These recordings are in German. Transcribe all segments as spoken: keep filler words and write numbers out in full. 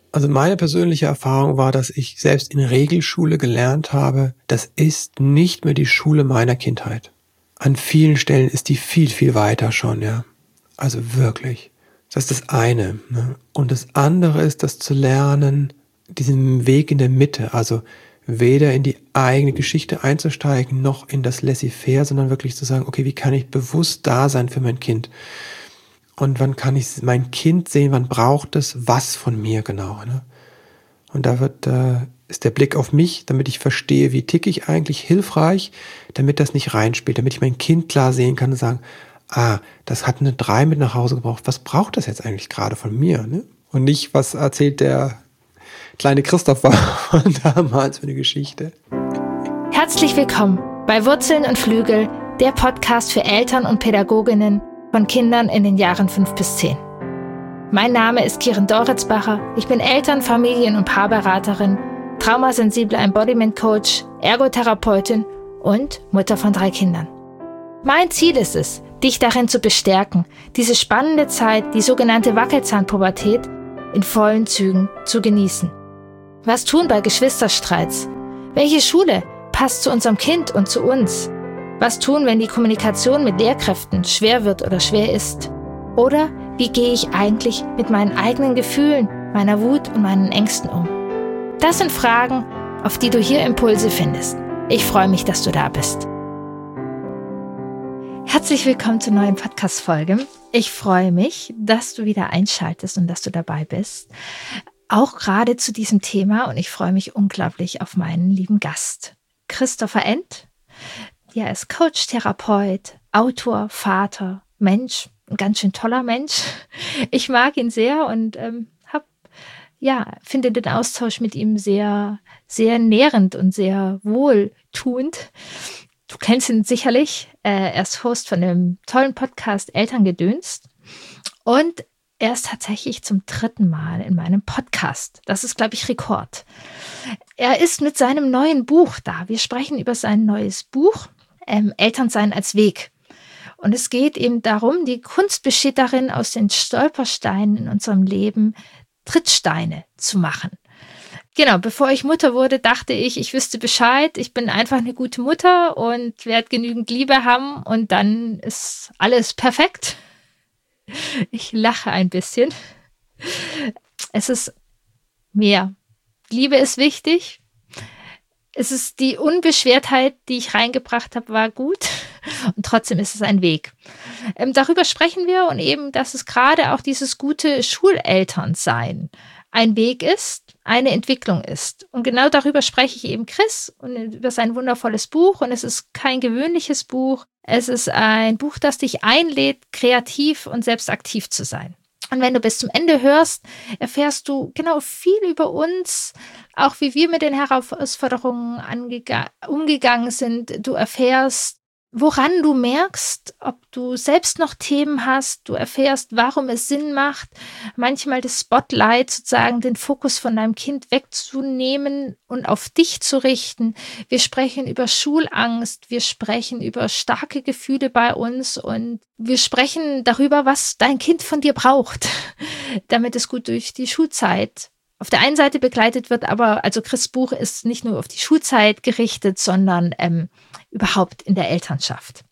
Also meine persönliche Erfahrung war, dass ich selbst in Regelschule gelernt habe, das ist nicht mehr die Schule meiner Kindheit. An vielen Stellen ist die viel, viel weiter schon, ja. Also wirklich. Das ist das eine. Ne? Und das andere ist, das zu lernen, diesen Weg in der Mitte, also weder in die eigene Geschichte einzusteigen, noch in das Laissez-faire, sondern wirklich zu sagen, okay, wie kann ich bewusst da sein für mein Kind? Und wann kann ich mein Kind sehen, wann braucht es was von mir genau? Ne? Und da wird, äh, ist der Blick auf mich, damit ich verstehe, wie ticke ich eigentlich, hilfreich, damit das nicht reinspielt, damit ich mein Kind klar sehen kann und sagen, ah, das hat eine drei mit nach Hause gebraucht, was braucht das jetzt eigentlich gerade von mir? Ne? Und nicht, was erzählt der kleine Christopher von damals für eine Geschichte. Herzlich willkommen bei Wurzeln und Flügel, der Podcast für Eltern und Pädagoginnen von Kindern in den Jahren fünf bis zehn. Mein Name ist Kirin Doritzbacher, ich bin Eltern-, Familien- und Paarberaterin, traumasensible Embodiment-Coach, Ergotherapeutin und Mutter von drei Kindern. Mein Ziel ist es, dich darin zu bestärken, diese spannende Zeit, die sogenannte Wackelzahnpubertät, in vollen Zügen zu genießen. Was tun bei Geschwisterstreits? Welche Schule passt zu unserem Kind und zu uns? Was tun, wenn die Kommunikation mit Lehrkräften schwer wird oder schwer ist? Oder wie gehe ich eigentlich mit meinen eigenen Gefühlen, meiner Wut und meinen Ängsten um? Das sind Fragen, auf die du hier Impulse findest. Ich freue mich, dass du da bist. Herzlich willkommen zur neuen Podcast-Folge. Ich freue mich, dass du wieder einschaltest und dass du dabei bist. Auch gerade zu diesem Thema, und ich freue mich unglaublich auf meinen lieben Gast, Christopher End. Er ist Coach, Therapeut, Autor, Vater, Mensch, ein ganz schön toller Mensch. Ich mag ihn sehr und ähm, hab, ja, finde den Austausch mit ihm sehr, sehr nährend und sehr wohltuend. Du kennst ihn sicherlich. Äh, er ist Host von dem tollen Podcast Elterngedönst. Und er ist tatsächlich zum dritten Mal in meinem Podcast. Das ist, glaube ich, Rekord. Er ist mit seinem neuen Buch da. Wir sprechen über sein neues Buch, ähm, Elternsein als Weg. Und es geht eben darum, die Kunst besteht darin, aus den Stolpersteinen in unserem Leben Trittsteine zu machen. Genau, bevor ich Mutter wurde, dachte ich, ich wüsste Bescheid. Ich bin einfach eine gute Mutter und werde genügend Liebe haben und dann ist alles perfekt. Ich lache ein bisschen. Es ist mehr. Liebe ist wichtig. Es ist die Unbeschwertheit, die ich reingebracht habe, war gut. Und trotzdem ist es ein Weg. Ähm, darüber sprechen wir und eben, dass es gerade auch dieses gute Schulelternsein ein Weg ist, eine Entwicklung ist. Und genau darüber spreche ich eben Chris und über sein wundervolles Buch. Und es ist kein gewöhnliches Buch. Es ist ein Buch, das dich einlädt, kreativ und selbst aktiv zu sein. Und wenn du bis zum Ende hörst, erfährst du genau viel über uns, auch wie wir mit den Herausforderungen angega- umgegangen sind. Du erfährst, woran du merkst, ob du selbst noch Themen hast. Du erfährst, warum es Sinn macht, manchmal das Spotlight, sozusagen den Fokus von deinem Kind wegzunehmen und auf dich zu richten. Wir sprechen über Schulangst, wir sprechen über starke Gefühle bei uns und wir sprechen darüber, was dein Kind von dir braucht, damit es gut durch die Schulzeit auf der einen Seite begleitet wird, aber also Chris' Buch ist nicht nur auf die Schulzeit gerichtet, sondern ähm, überhaupt in der Elternschaft.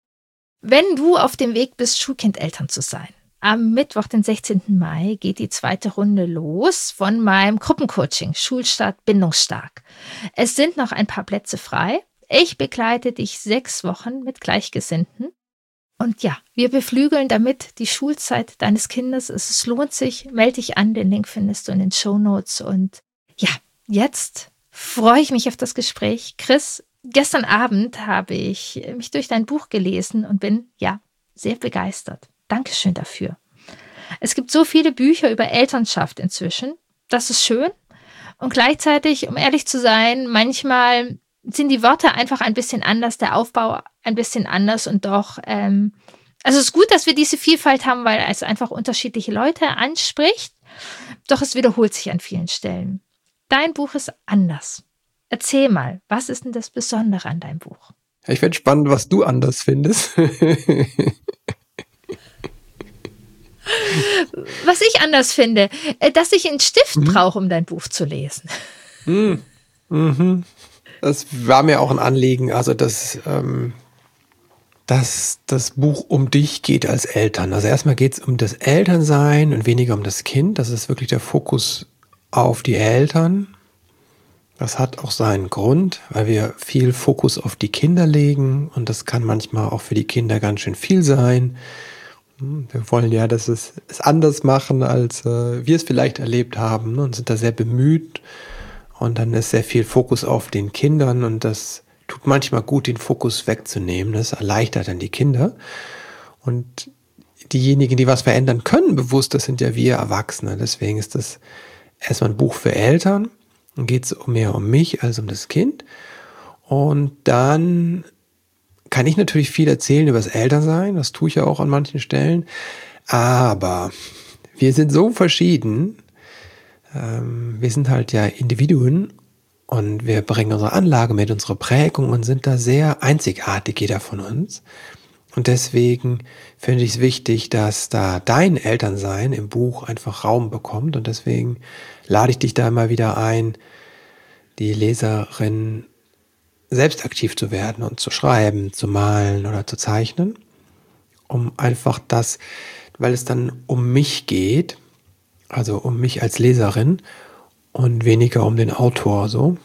Wenn du auf dem Weg bist, Schulkindeltern zu sein, am Mittwoch, den sechzehnten Mai, geht die zweite Runde los von meinem Gruppencoaching Schulstart bindungsstark. Es sind noch ein paar Plätze frei. Ich begleite dich sechs Wochen mit Gleichgesinnten. Und ja, wir beflügeln damit die Schulzeit deines Kindes. Es lohnt sich, melde dich an, den Link findest du in den Shownotes. Und ja, jetzt freue ich mich auf das Gespräch. Chris, gestern Abend habe ich mich durch dein Buch gelesen und bin, ja, sehr begeistert. Dankeschön dafür. Es gibt so viele Bücher über Elternschaft inzwischen. Das ist schön. Und gleichzeitig, um ehrlich zu sein, manchmal sind die Worte einfach ein bisschen anders, der Aufbau ein bisschen anders und doch, ähm, also es ist gut, dass wir diese Vielfalt haben, weil es einfach unterschiedliche Leute anspricht, doch es wiederholt sich an vielen Stellen. Dein Buch ist anders. Erzähl mal, was ist denn das Besondere an deinem Buch? Ich finde spannend, was du anders findest. Was ich anders finde, dass ich einen Stift mhm. brauche, um dein Buch zu lesen. Mhm. Mhm. Das war mir auch ein Anliegen, also dass, ähm, dass das Buch um dich geht als Eltern. Also erstmal geht es um das Elternsein und weniger um das Kind. Das ist wirklich der Fokus auf die Eltern. Das hat auch seinen Grund, weil wir viel Fokus auf die Kinder legen und das kann manchmal auch für die Kinder ganz schön viel sein. Wir wollen ja, dass es es anders machen, als äh, wir es vielleicht erlebt haben, ne, und sind da sehr bemüht. Und dann ist sehr viel Fokus auf den Kindern und das tut manchmal gut, den Fokus wegzunehmen. Das erleichtert dann die Kinder. Und diejenigen, die was verändern können, bewusst, das sind ja wir Erwachsene. Deswegen ist das erstmal ein Buch für Eltern. Dann geht es mehr um mich als um das Kind. Und dann kann ich natürlich viel erzählen über das Elternsein. Das tue ich ja auch an manchen Stellen. Aber wir sind so verschieden. Ähm, wir sind halt ja Individuen und wir bringen unsere Anlage mit, unsere Prägung und sind da sehr einzigartig, jeder von uns. Und deswegen finde ich es wichtig, dass da dein Elternsein im Buch einfach Raum bekommt. Und deswegen lade ich dich da immer wieder ein, die Leserin selbst aktiv zu werden und zu schreiben, zu malen oder zu zeichnen, um einfach das, weil es dann um mich geht, also um mich als Leserin und weniger um den Autor so.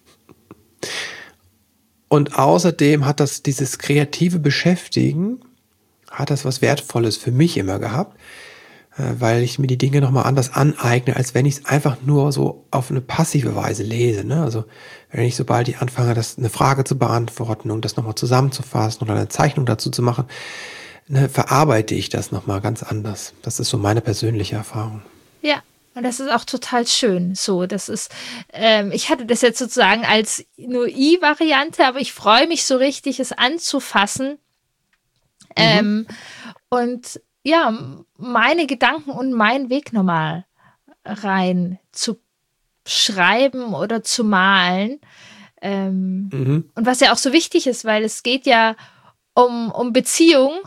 Und außerdem hat das dieses kreative Beschäftigen, hat das was Wertvolles für mich immer gehabt, weil ich mir die Dinge nochmal anders aneigne, als wenn ich es einfach nur so auf eine passive Weise lese. Ne? Also wenn ich sobald ich anfange, das eine Frage zu beantworten und das nochmal zusammenzufassen oder eine Zeichnung dazu zu machen, ne, verarbeite ich das nochmal ganz anders. Das ist so meine persönliche Erfahrung. Ja, und das ist auch total schön. So, das ist, ähm, ich hatte das jetzt sozusagen als nur I-Variante, aber ich freue mich so richtig, es anzufassen. Mhm. Ähm, und ja, meine Gedanken und meinen Weg nochmal rein zu schreiben oder zu malen. Ähm, mhm. Und was ja auch so wichtig ist, weil es geht ja um, um Beziehung.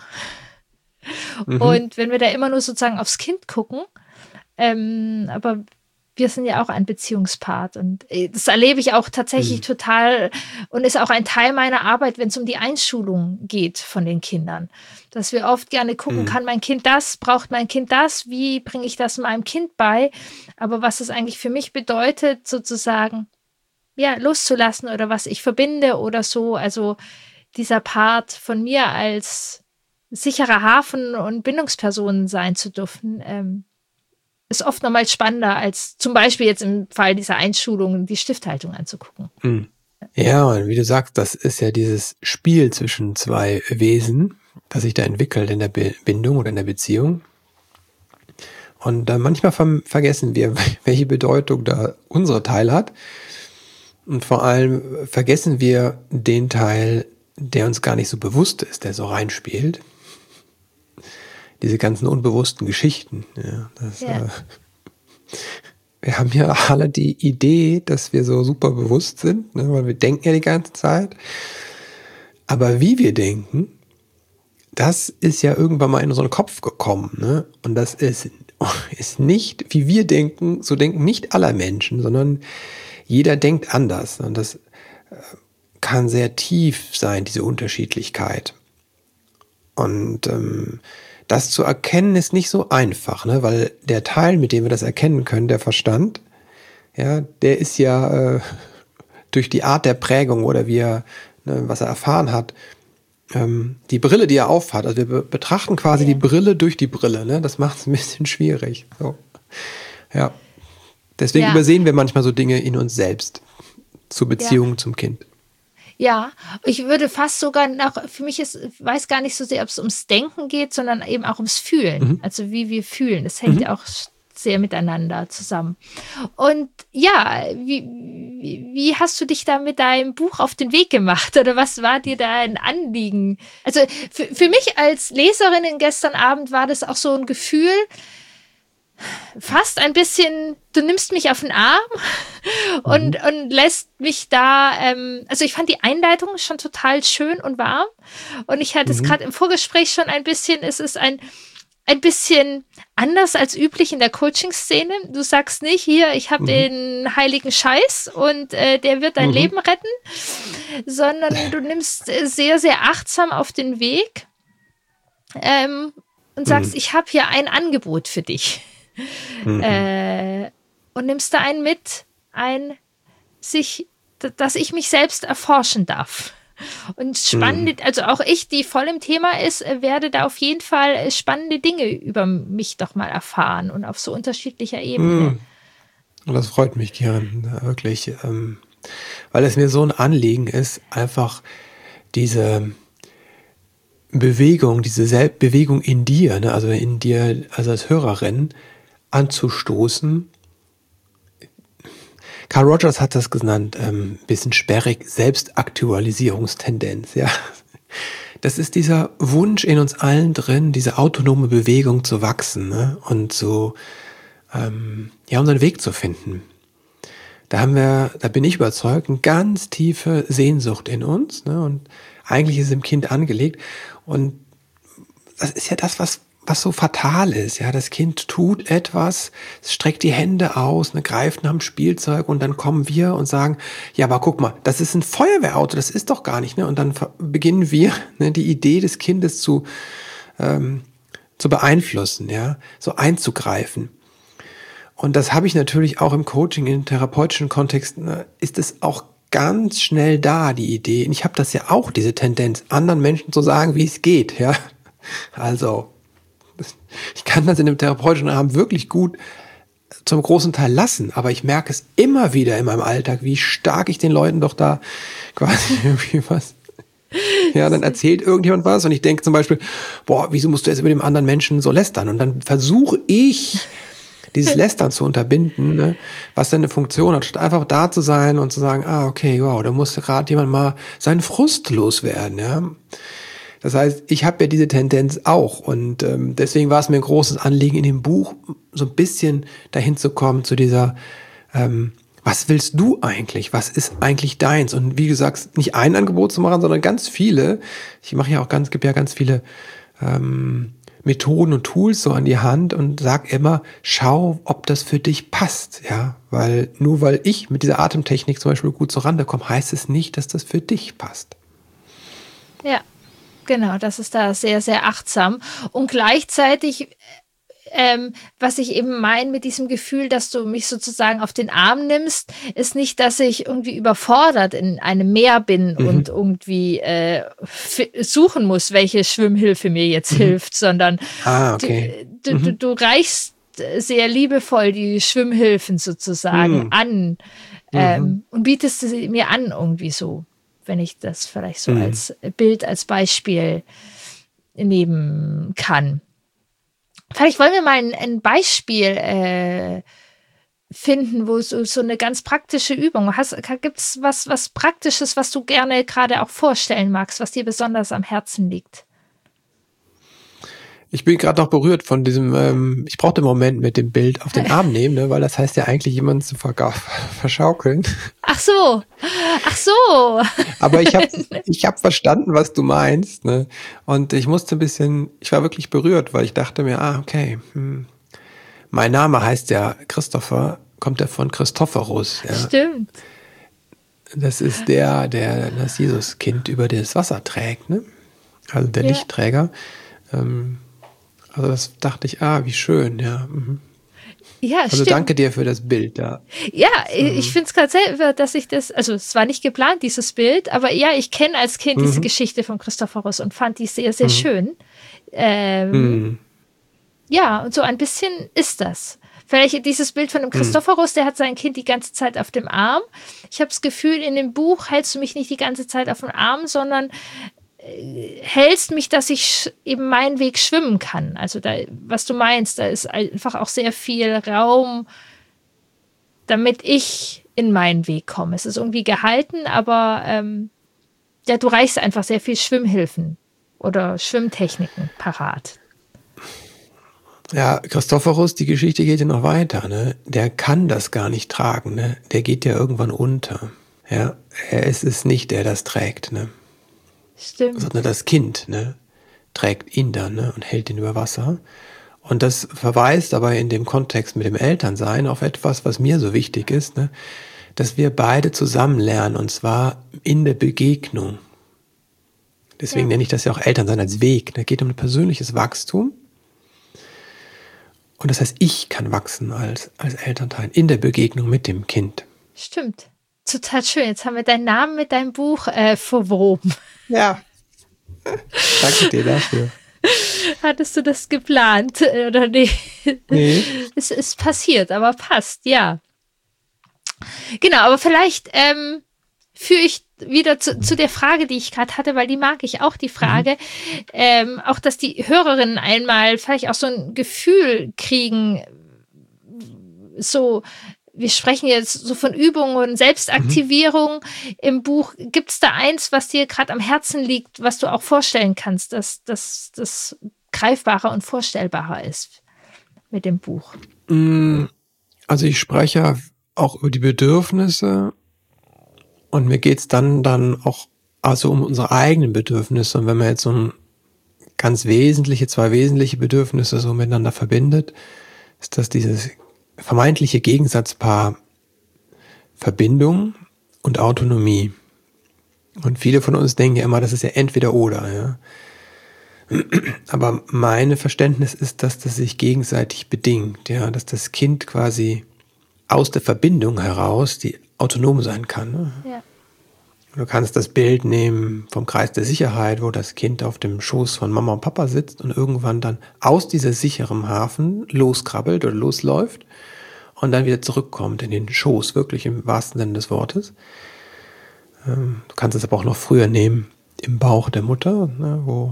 Mhm. Und wenn wir da immer nur sozusagen aufs Kind gucken, ähm, aber wir sind ja auch ein Beziehungspart und das erlebe ich auch tatsächlich mhm. total und ist auch ein Teil meiner Arbeit, wenn es um die Einschulung geht von den Kindern. Dass wir oft gerne gucken, mhm. kann mein Kind das, braucht mein Kind das, wie bringe ich das meinem Kind bei? Aber was es eigentlich für mich bedeutet, sozusagen, ja, loszulassen oder was ich verbinde oder so, also dieser Part von mir als sicherer Hafen und Bindungsperson sein zu dürfen, ähm, ist oft nochmal spannender, als zum Beispiel jetzt im Fall dieser Einschulung die Stifthaltung anzugucken. Ja, und wie du sagst, das ist ja dieses Spiel zwischen zwei Wesen, das sich da entwickelt in der Bindung oder in der Beziehung. Und äh, manchmal ver- vergessen wir, welche Bedeutung da unsere Teil hat. Und vor allem vergessen wir den Teil, der uns gar nicht so bewusst ist, der so reinspielt. Diese ganzen unbewussten Geschichten. Ja, das, ja. Äh, wir haben ja alle die Idee, dass wir so super bewusst sind, ne, weil wir denken ja die ganze Zeit. Aber wie wir denken, das ist ja irgendwann mal in unseren Kopf gekommen. Ne? Und das ist, ist nicht, wie wir denken, so denken nicht alle Menschen, sondern jeder denkt anders. Und das kann sehr tief sein, diese Unterschiedlichkeit. Und ähm, das zu erkennen ist nicht so einfach, ne? Weil der Teil, mit dem wir das erkennen können, der Verstand, ja, der ist ja äh, durch die Art der Prägung oder wie er, ne, was er erfahren hat, ähm, die Brille, die er aufhat. Also wir be- betrachten quasi ja. die Brille durch die Brille, ne? Das macht es ein bisschen schwierig. So. Ja. Deswegen ja. übersehen wir manchmal so Dinge in uns selbst zur Beziehung ja. zum Kind. Ja, ich würde fast sogar noch, für mich ist, ich weiß gar nicht so sehr, ob es ums Denken geht, sondern eben auch ums Fühlen. Mhm. Also wie wir fühlen. Das hängt ja mhm. auch sehr miteinander zusammen. Und ja, wie, wie, wie hast du dich da mit deinem Buch auf den Weg gemacht? Oder was war dir da ein Anliegen? Also für, für mich als Leserin gestern Abend war das auch so ein Gefühl, fast ein bisschen, du nimmst mich auf den Arm und, mhm. und lässt mich da, ähm, also ich fand die Einleitung schon total schön und warm und ich hatte mhm. es gerade im Vorgespräch schon ein bisschen, es ist ein, ein bisschen anders als üblich in der Coaching-Szene. Du sagst nicht, hier, ich habe mhm. den heiligen Scheiß und äh, der wird dein mhm. Leben retten, sondern du nimmst sehr, sehr achtsam auf den Weg ähm, und sagst, mhm. ich habe hier ein Angebot für dich. Mhm. Äh, und nimmst da einen mit, ein sich, dass ich mich selbst erforschen darf. Und spannende, mhm. also auch ich, die voll im Thema ist, werde da auf jeden Fall spannende Dinge über mich doch mal erfahren und auf so unterschiedlicher Ebene. Mhm. Das freut mich, Kiran, wirklich, ähm, weil es mir so ein Anliegen ist, einfach diese Bewegung, diese Sel- Bewegung in dir, ne, also in dir, also als Hörerin, anzustoßen. Carl Rogers hat das genannt, ähm, bisschen sperrig, Selbstaktualisierungstendenz, ja. Das ist dieser Wunsch in uns allen drin, diese autonome Bewegung zu wachsen, ne? Und so, ähm, ja, unseren Weg zu finden. Da haben wir, da bin ich überzeugt, eine ganz tiefe Sehnsucht in uns, ne? Und eigentlich ist es im Kind angelegt. Und das ist ja das, was was so fatal ist, ja, das Kind tut etwas, es streckt die Hände aus, ne, greift nach dem Spielzeug und dann kommen wir und sagen, ja, aber guck mal, das ist ein Feuerwehrauto, das ist doch gar nicht, ne, und dann beginnen wir, ne, die Idee des Kindes zu, ähm, zu beeinflussen, ja, so einzugreifen. Und das habe ich natürlich auch im Coaching, im therapeutischen Kontext, ne, ist es auch ganz schnell da, die Idee, und ich habe das ja auch, diese Tendenz, anderen Menschen zu sagen, wie es geht, ja, also, ich kann das in dem therapeutischen Rahmen wirklich gut zum großen Teil lassen, aber ich merke es immer wieder in meinem Alltag, wie stark ich den Leuten doch da quasi irgendwie was, ja, dann erzählt irgendjemand was und ich denke zum Beispiel, boah, wieso musst du jetzt über dem anderen Menschen so lästern? Und dann versuche ich, dieses Lästern zu unterbinden, ne, was denn eine Funktion hat, statt einfach da zu sein und zu sagen, ah, okay, wow, da musste gerade jemand mal seinen Frust loswerden, ja. Das heißt, ich habe ja diese Tendenz auch und ähm, deswegen war es mir ein großes Anliegen, in dem Buch so ein bisschen dahin zu kommen, zu dieser, ähm, was willst du eigentlich? Was ist eigentlich deins? Und wie gesagt, nicht ein Angebot zu machen, sondern ganz viele. Ich mache ja auch ganz, gebe ja ganz viele ähm, Methoden und Tools so an die Hand und sag immer, schau, ob das für dich passt, ja, weil nur weil ich mit dieser Atemtechnik zum Beispiel gut zurande komme, heißt es nicht, dass das für dich passt. Ja. Genau, das ist da sehr, sehr achtsam. Und gleichzeitig, ähm, was ich eben meine mit diesem Gefühl, dass du mich sozusagen auf den Arm nimmst, ist nicht, dass ich irgendwie überfordert in einem Meer bin mhm. und irgendwie äh, f- suchen muss, welche Schwimmhilfe mir jetzt mhm. hilft, sondern ah, okay. du, du, mhm. du reichst sehr liebevoll die Schwimmhilfen sozusagen mhm. an ähm, mhm. und bietest sie mir an irgendwie so. Wenn ich das vielleicht so mhm. als Bild, als Beispiel nehmen kann. Vielleicht wollen wir mal ein, ein Beispiel äh, finden, wo so, so eine ganz praktische Übung. Gibt es was, was Praktisches, was du gerne gerade auch vorstellen magst, was dir besonders am Herzen liegt? Ich bin gerade noch berührt von diesem, ähm, ich brauche den Moment mit dem Bild auf den Arm nehmen, ne, weil das heißt ja eigentlich, jemanden zu verga- verschaukeln. Ach so, ach so. Aber ich habe ich hab verstanden, was du meinst, ne? Und ich musste ein bisschen, ich war wirklich berührt, weil ich dachte mir, ah, okay, hm, mein Name heißt ja Christopher, kommt ja von Christophorus. Ja. Stimmt. Das ist der, der das Jesuskind über das Wasser trägt, ne? Also der ja. Lichtträger. Ähm, Also das dachte ich, ah, wie schön, ja. Mhm. Ja, also stimmt. Danke dir für das Bild, ja. Ja, mhm. ich finde es gerade selber, dass ich das, also es war nicht geplant, dieses Bild, aber ja, ich kenne als Kind mhm. diese Geschichte von Christophorus und fand die sehr, sehr mhm. schön. Ähm, mhm. Ja, und so ein bisschen ist das. Vielleicht dieses Bild von dem Christophorus, der hat sein Kind die ganze Zeit auf dem Arm. Ich habe das Gefühl, in dem Buch hältst du mich nicht die ganze Zeit auf dem Arm, sondern hältst mich, dass ich eben meinen Weg schwimmen kann. Also da, was du meinst, da ist einfach auch sehr viel Raum, damit ich in meinen Weg komme. Es ist irgendwie gehalten, aber ähm, ja, du reichst einfach sehr viel Schwimmhilfen oder Schwimmtechniken parat. Ja, Christophorus, die Geschichte geht ja noch weiter, ne? Der kann das gar nicht tragen, ne? Der geht ja irgendwann unter. Ja, er ist es nicht, der das trägt, ne? Stimmt. Sondern das Kind, ne, trägt ihn dann, ne, und hält ihn über Wasser. Und das verweist aber in dem Kontext mit dem Elternsein auf etwas, was mir so wichtig ist, ne? Dass wir beide zusammen lernen, und zwar in der Begegnung. Deswegen ja. nenne ich das ja auch Elternsein als Weg. Da geht um ein persönliches Wachstum. Und das heißt, ich kann wachsen als, als Elternteil in der Begegnung mit dem Kind. Stimmt. Total schön. Jetzt haben wir deinen Namen mit deinem Buch äh, verwoben. Ja. Danke dir dafür. Hattest du das geplant oder nee? Nee. Es ist passiert, aber passt, ja. Genau, aber vielleicht ähm, führe ich wieder zu, zu der Frage, die ich gerade hatte, weil die mag ich auch, die Frage, mhm. ähm, auch, dass die Hörerinnen einmal vielleicht auch so ein Gefühl kriegen, so, wir sprechen jetzt so von Übungen und Selbstaktivierung mhm. im Buch. Gibt es da eins, was dir gerade am Herzen liegt, was du auch vorstellen kannst, dass das greifbarer und vorstellbarer ist mit dem Buch? Also ich spreche auch über die Bedürfnisse und mir geht's dann dann auch also um unsere eigenen Bedürfnisse. Und wenn man jetzt so ein ganz wesentliche, zwei wesentliche Bedürfnisse so miteinander verbindet, ist das dieses vermeintliche Gegensatzpaar Verbindung und Autonomie. Und viele von uns denken ja immer, das ist ja entweder oder, ja. Aber mein Verständnis ist, dass das sich gegenseitig bedingt, ja, dass das Kind quasi aus der Verbindung heraus, die autonom sein kann. Ne? Ja. Du kannst das Bild nehmen vom Kreis der Sicherheit, wo das Kind auf dem Schoß von Mama und Papa sitzt und irgendwann dann aus dieser sicheren Hafen loskrabbelt oder losläuft und dann wieder zurückkommt in den Schoß, wirklich im wahrsten Sinne des Wortes. Du kannst es aber auch noch früher nehmen, im Bauch der Mutter, ne, wo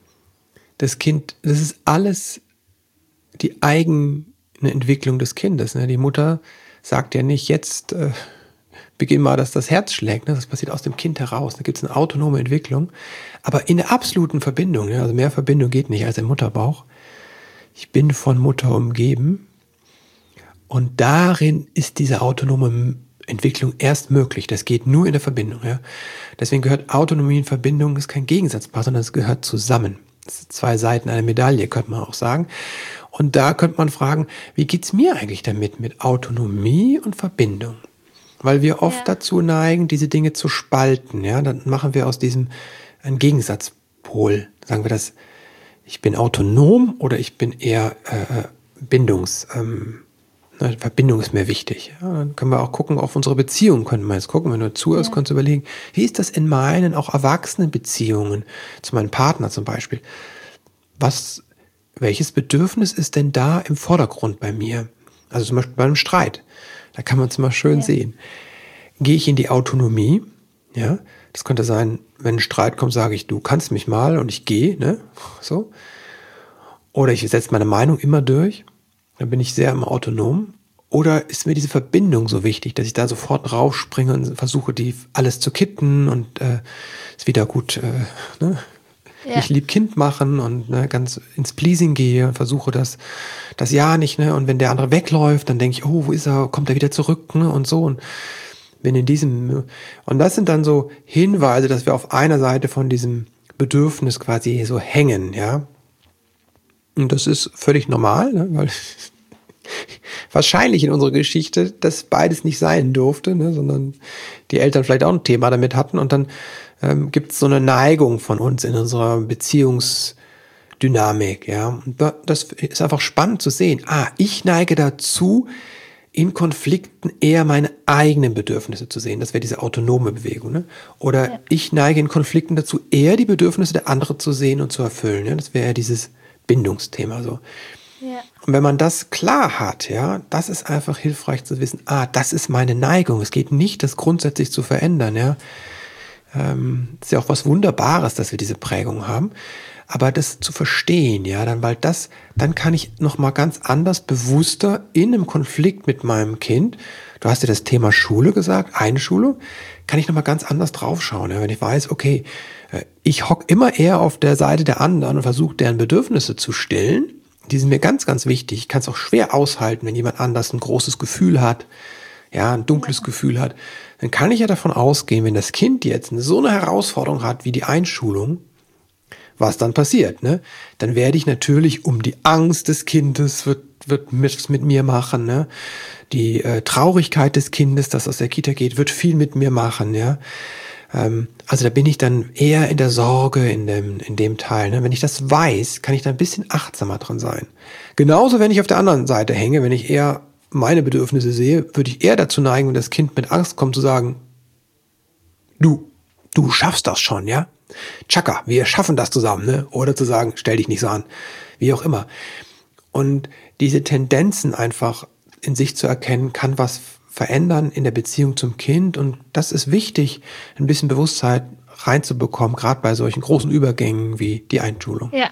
das Kind, das ist alles die eigene Entwicklung des Kindes. Ne? Die Mutter sagt ja nicht, jetzt äh, beginn mal, dass das Herz schlägt. Ne? Das passiert aus dem Kind heraus. Da gibt es eine autonome Entwicklung. Aber in der absoluten Verbindung, ne? Also mehr Verbindung geht nicht als im Mutterbauch. Ich bin von Mutter umgeben. Und darin ist diese autonome Entwicklung erst möglich. Das geht nur in der Verbindung. Ja? Deswegen gehört Autonomie und Verbindung, ist kein Gegensatzpaar, sondern es gehört zusammen. Das sind zwei Seiten einer Medaille, könnte man auch sagen. Und da könnte man fragen, wie geht's mir eigentlich damit, mit Autonomie und Verbindung? Weil wir oft ja. dazu neigen, diese Dinge zu spalten. Ja, dann machen wir aus diesem einen Gegensatzpol. Sagen wir das, ich bin autonom oder ich bin eher äh, Bindungs... Ähm, Verbindung ist mir wichtig. Ja, dann können wir auch gucken, auf unsere Beziehungen können wir jetzt gucken. Wenn du zuhörst, ja. kannst du überlegen, wie ist das in meinen auch erwachsenen Beziehungen zu meinem Partner zum Beispiel? Was, welches Bedürfnis ist denn da im Vordergrund bei mir? Also zum Beispiel bei einem Streit. Da kann man es mal schön ja. sehen. Gehe ich in die Autonomie? Ja, das könnte sein, wenn ein Streit kommt, sage ich, du kannst mich mal und ich gehe, ne? So. Oder ich setze meine Meinung immer durch. Dann bin ich sehr im Autonom. Oder ist mir diese Verbindung so wichtig, dass ich da sofort raufspringe und versuche, die alles zu kitten und äh, es wieder gut, äh, ne? Ja. mich lieb Kind machen und ne, ganz ins Pleasing gehe und versuche das, das Ja nicht. Ne? Und wenn der andere wegläuft, dann denke ich, oh, wo ist er? Kommt er wieder zurück? Ne? Und so. Und bin in diesem. Und das sind dann so Hinweise, dass wir auf einer Seite von diesem Bedürfnis quasi so hängen, ja. Und das ist völlig normal, ne? Weil wahrscheinlich in unserer Geschichte das beides nicht sein durfte, ne? Sondern die Eltern vielleicht auch ein Thema damit hatten. Und dann ähm, gibt es so eine Neigung von uns in unserer Beziehungsdynamik. Ja? Und das ist einfach spannend zu sehen. Ah, ich neige dazu, in Konflikten eher meine eigenen Bedürfnisse zu sehen. Das wäre diese autonome Bewegung. Ne? Oder ja. ich neige in Konflikten dazu, eher die Bedürfnisse der anderen zu sehen und zu erfüllen. Ja? Das wäre eher dieses Bindungsthema so. Ja. Und wenn man das klar hat, ja, das ist einfach hilfreich zu wissen, ah, das ist meine Neigung. Es geht nicht, das grundsätzlich zu verändern, ja. Ähm, ist ja auch was Wunderbares, dass wir diese Prägung haben. Aber das zu verstehen, ja, dann, weil das, dann kann ich nochmal ganz anders, bewusster in einem Konflikt mit meinem Kind, du hast ja das Thema Schule gesagt, Einschulung, kann ich nochmal ganz anders draufschauen, ja, wenn ich weiß, okay, ich hock immer eher auf der Seite der anderen und versuche, deren Bedürfnisse zu stillen. Die sind mir ganz, ganz wichtig. Ich kann es auch schwer aushalten, wenn jemand anders ein großes Gefühl hat, ja, ein dunkles ja. Gefühl hat. Dann kann ich ja davon ausgehen, wenn das Kind jetzt so eine Herausforderung hat wie die Einschulung, was dann passiert, ne? Dann werde ich natürlich um die Angst des Kindes wird wird mit, mit mir machen, ne? Die äh, Traurigkeit des Kindes, das aus der Kita geht, wird viel mit mir machen, ja? Ähm, also da bin ich dann eher in der Sorge in dem in dem Teil, ne? Wenn ich das weiß, kann ich da ein bisschen achtsamer dran sein. Genauso, wenn ich auf der anderen Seite hänge, wenn ich eher meine Bedürfnisse sehe, würde ich eher dazu neigen, wenn das Kind mit Angst kommt, zu sagen, du, du schaffst das schon, ja? Chaka, wir schaffen das zusammen, ne? Oder zu sagen, stell dich nicht so an. Wie auch immer. Und diese Tendenzen einfach in sich zu erkennen, kann was verändern in der Beziehung zum Kind. Und das ist wichtig, ein bisschen Bewusstsein reinzubekommen, gerade bei solchen großen Übergängen wie die Einschulung. Ja.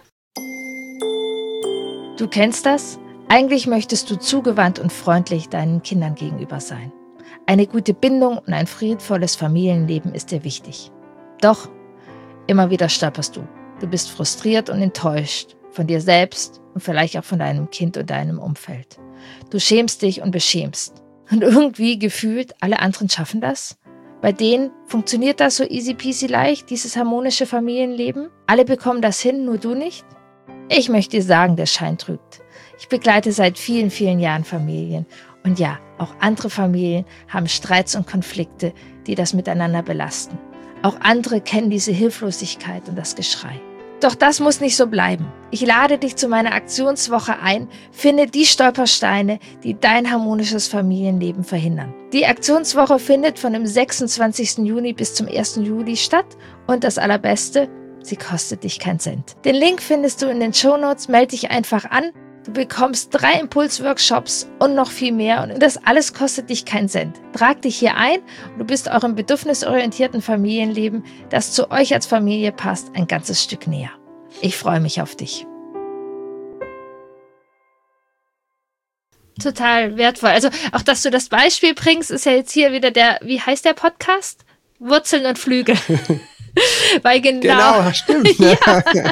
Du kennst das? Eigentlich möchtest du zugewandt und freundlich deinen Kindern gegenüber sein. Eine gute Bindung und ein friedvolles Familienleben ist dir wichtig. Doch immer wieder stolperst du. Du bist frustriert und enttäuscht von dir selbst und vielleicht auch von deinem Kind und deinem Umfeld. Du schämst dich und beschämst. Und irgendwie gefühlt, alle anderen schaffen das. Bei denen funktioniert das so easy peasy leicht, dieses harmonische Familienleben. Alle bekommen das hin, nur du nicht. Ich möchte dir sagen, der Schein trügt. Ich begleite seit vielen, vielen Jahren Familien. Und ja, auch andere Familien haben Streits und Konflikte, die das miteinander belasten. Auch andere kennen diese Hilflosigkeit und das Geschrei. Doch das muss nicht so bleiben. Ich lade dich zu meiner Aktionswoche ein. Finde die Stolpersteine, die dein harmonisches Familienleben verhindern. Die Aktionswoche findet von dem sechsundzwanzigsten Juni bis zum ersten Juli statt. Und das Allerbeste, sie kostet dich keinen Cent. Den Link findest du in den Shownotes. Melde dich einfach an. Du bekommst drei Impulsworkshops und noch viel mehr. Und das alles kostet dich keinen Cent. Trag dich hier ein und du bist eurem bedürfnisorientierten Familienleben, das zu euch als Familie passt, ein ganzes Stück näher. Ich freue mich auf dich. Total wertvoll. Also auch, dass du das Beispiel bringst, ist ja jetzt hier wieder der, wie heißt der Podcast? Wurzeln und Flügel. Weil genau, genau, stimmt. Ne? Ja.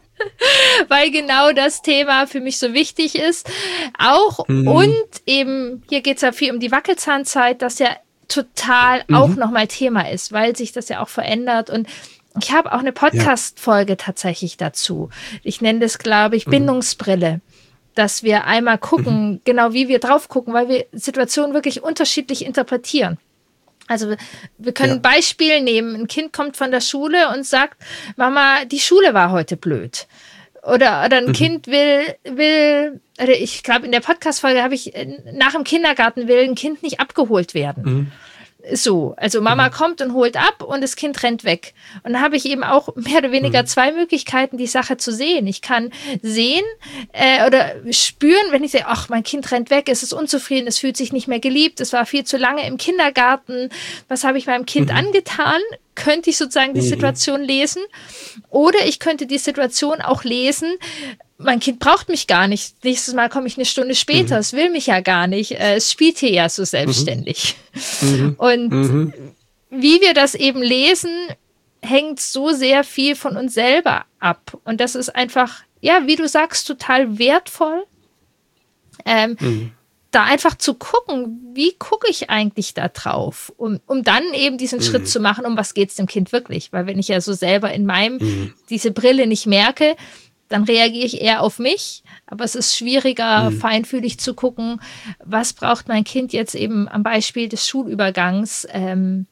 Weil genau das Thema für mich so wichtig ist. Auch mhm. und eben, hier geht es ja viel um die Wackelzahnzeit, das ja total mhm. auch nochmal Thema ist, weil sich das ja auch verändert. Und ich habe auch eine Podcast-Folge ja. tatsächlich dazu. Ich nenne das, glaube ich, Bindungsbrille. Dass wir einmal gucken, mhm. genau wie wir drauf gucken, weil wir Situationen wirklich unterschiedlich interpretieren. Also wir können ja. ein Beispiel nehmen. Ein Kind kommt von der Schule und sagt, Mama, die Schule war heute blöd. Oder, oder ein mhm. Kind will, will, oder ich glaube, in der Podcast-Folge habe ich, nach dem Kindergarten will ein Kind nicht abgeholt werden. Mhm. So, also Mama mhm. kommt und holt ab und das Kind rennt weg. Und da habe ich eben auch mehr oder weniger mhm. zwei Möglichkeiten, die Sache zu sehen. Ich kann sehen äh, oder spüren, wenn ich sehe, ach, mein Kind rennt weg, es ist unzufrieden, es fühlt sich nicht mehr geliebt, es war viel zu lange im Kindergarten, was habe ich meinem Kind mhm. angetan? Könnte ich sozusagen die mhm. Situation lesen. Oder ich könnte die Situation auch lesen, mein Kind braucht mich gar nicht. Nächstes Mal komme ich eine Stunde später. Mhm. Es will mich ja gar nicht. Es spielt hier ja so selbstständig. Mhm. Und mhm. wie wir das eben lesen, hängt so sehr viel von uns selber ab. Und das ist einfach, ja, wie du sagst, total wertvoll, ähm, mhm. da einfach zu gucken, wie gucke ich eigentlich da drauf, um, um dann eben diesen mhm. Schritt zu machen, um was geht es dem Kind wirklich. Weil wenn ich ja so selber in meinem mhm. diese Brille nicht merke, dann reagiere ich eher auf mich. Aber es ist schwieriger, mhm. feinfühlig zu gucken, was braucht mein Kind jetzt eben am Beispiel des Schulübergangs ähm,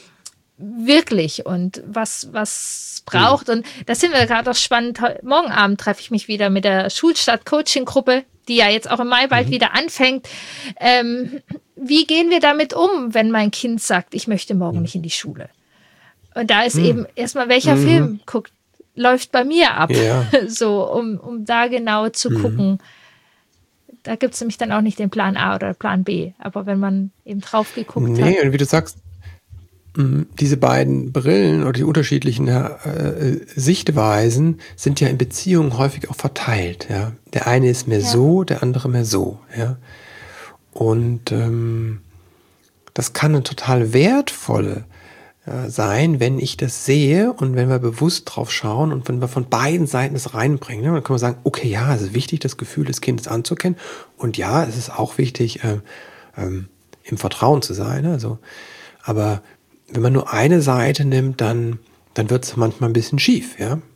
wirklich und was, was braucht. Mhm. Und da sind wir gerade auch spannend. Morgen Abend treffe ich mich wieder mit der Schulstart-Coaching-Gruppe, die ja jetzt auch im Mai bald mhm. wieder anfängt. Ähm, wie gehen wir damit um, wenn mein Kind sagt, ich möchte morgen mhm. nicht in die Schule? Und da ist mhm. eben erstmal, welcher mhm. Film guckt, läuft bei mir ab, ja. so, um, um da genau zu mhm. gucken. Da gibt es nämlich dann auch nicht den Plan A oder Plan B, aber wenn man eben drauf geguckt nee, hat. Nee, und wie du sagst, diese beiden Brillen oder die unterschiedlichen äh, Sichtweisen sind ja in Beziehungen häufig auch verteilt. Ja? Der eine ist mehr ja. so, der andere mehr so. Ja? Und ähm, das kann eine total wertvolle sein, wenn ich das sehe und wenn wir bewusst drauf schauen und wenn wir von beiden Seiten es reinbringen, dann können wir sagen, okay, ja, es ist wichtig, das Gefühl des Kindes anzukennen und ja, es ist auch wichtig, äh, ähm, im Vertrauen zu sein. Also, aber wenn man nur eine Seite nimmt, dann dann wird es manchmal ein bisschen schief, ja.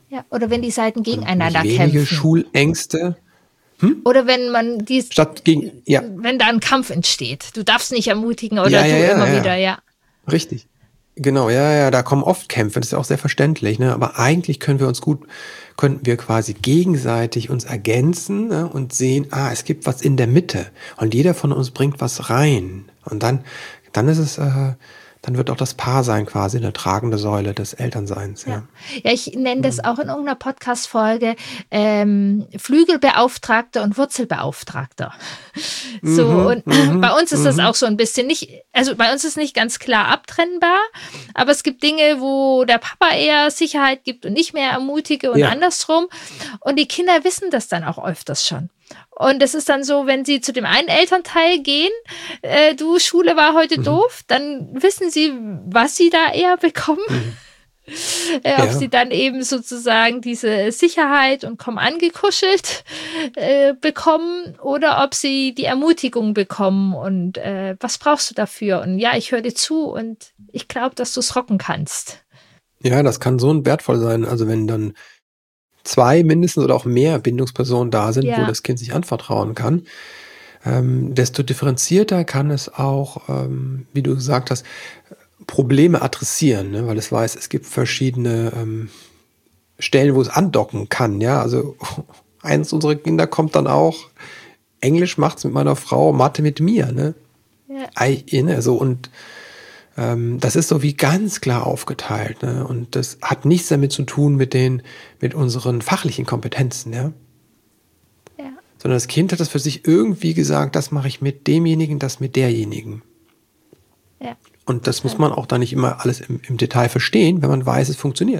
Ja, oder wenn die Seiten gegeneinander und wenige kämpfen. Schulängste. Hm? Oder wenn man die, Statt gegen, ja. wenn da ein Kampf entsteht. Du darfst nicht ermutigen oder Ja, ja, du ja, immer ja. wieder, ja. Richtig. Genau, ja, ja, da kommen oft Kämpfe, das ist ja auch sehr verständlich, ne? Aber eigentlich können wir uns gut, könnten wir quasi gegenseitig uns ergänzen, ne? Und sehen, ah, es gibt was in der Mitte und jeder von uns bringt was rein. Und dann, dann ist es, äh, dann wird auch das Paarsein quasi eine tragende Säule des Elternseins. Ja, ja. ja ich nenne das auch in irgendeiner Podcast-Folge ähm, Flügelbeauftragter und Wurzelbeauftragter. So, mhm, und mhm, bei uns ist mhm. das auch so ein bisschen nicht, also bei uns ist nicht ganz klar abtrennbar, aber es gibt Dinge, wo der Papa eher Sicherheit gibt und nicht mehr ermutige und Ja. andersrum. Und die Kinder wissen das dann auch öfters schon. Und es ist dann so, wenn sie zu dem einen Elternteil gehen, äh, du, Schule war heute Mhm. doof, dann wissen sie, was sie da eher bekommen. Mhm. Äh, ob Ja. sie dann eben sozusagen diese Sicherheit und komm angekuschelt äh, bekommen oder ob sie die Ermutigung bekommen und äh, was brauchst du dafür? Und ja, ich höre dir zu und ich glaube, dass du es rocken kannst. Ja, das kann so wertvoll sein. Also wenn dann zwei mindestens oder auch mehr Bindungspersonen da sind, Ja. wo das Kind sich anvertrauen kann, ähm, desto differenzierter kann es auch, ähm, wie du gesagt hast, Probleme adressieren, ne? Weil es weiß, es gibt verschiedene ähm, Stellen, wo es andocken kann. Ja, also eins unserer Kinder kommt dann auch, Englisch macht's mit meiner Frau, Mathe mit mir. Ne? Ja. Ei, ne? So, und ähm, das ist so wie ganz klar aufgeteilt. Ne? Und das hat nichts damit zu tun mit den, mit unseren fachlichen Kompetenzen. Ja? Ja. Sondern das Kind hat das für sich irgendwie gesagt, das mache ich mit demjenigen, das mit derjenigen. Ja. Und das muss man auch da nicht immer alles im, im Detail verstehen, wenn man weiß, es funktioniert.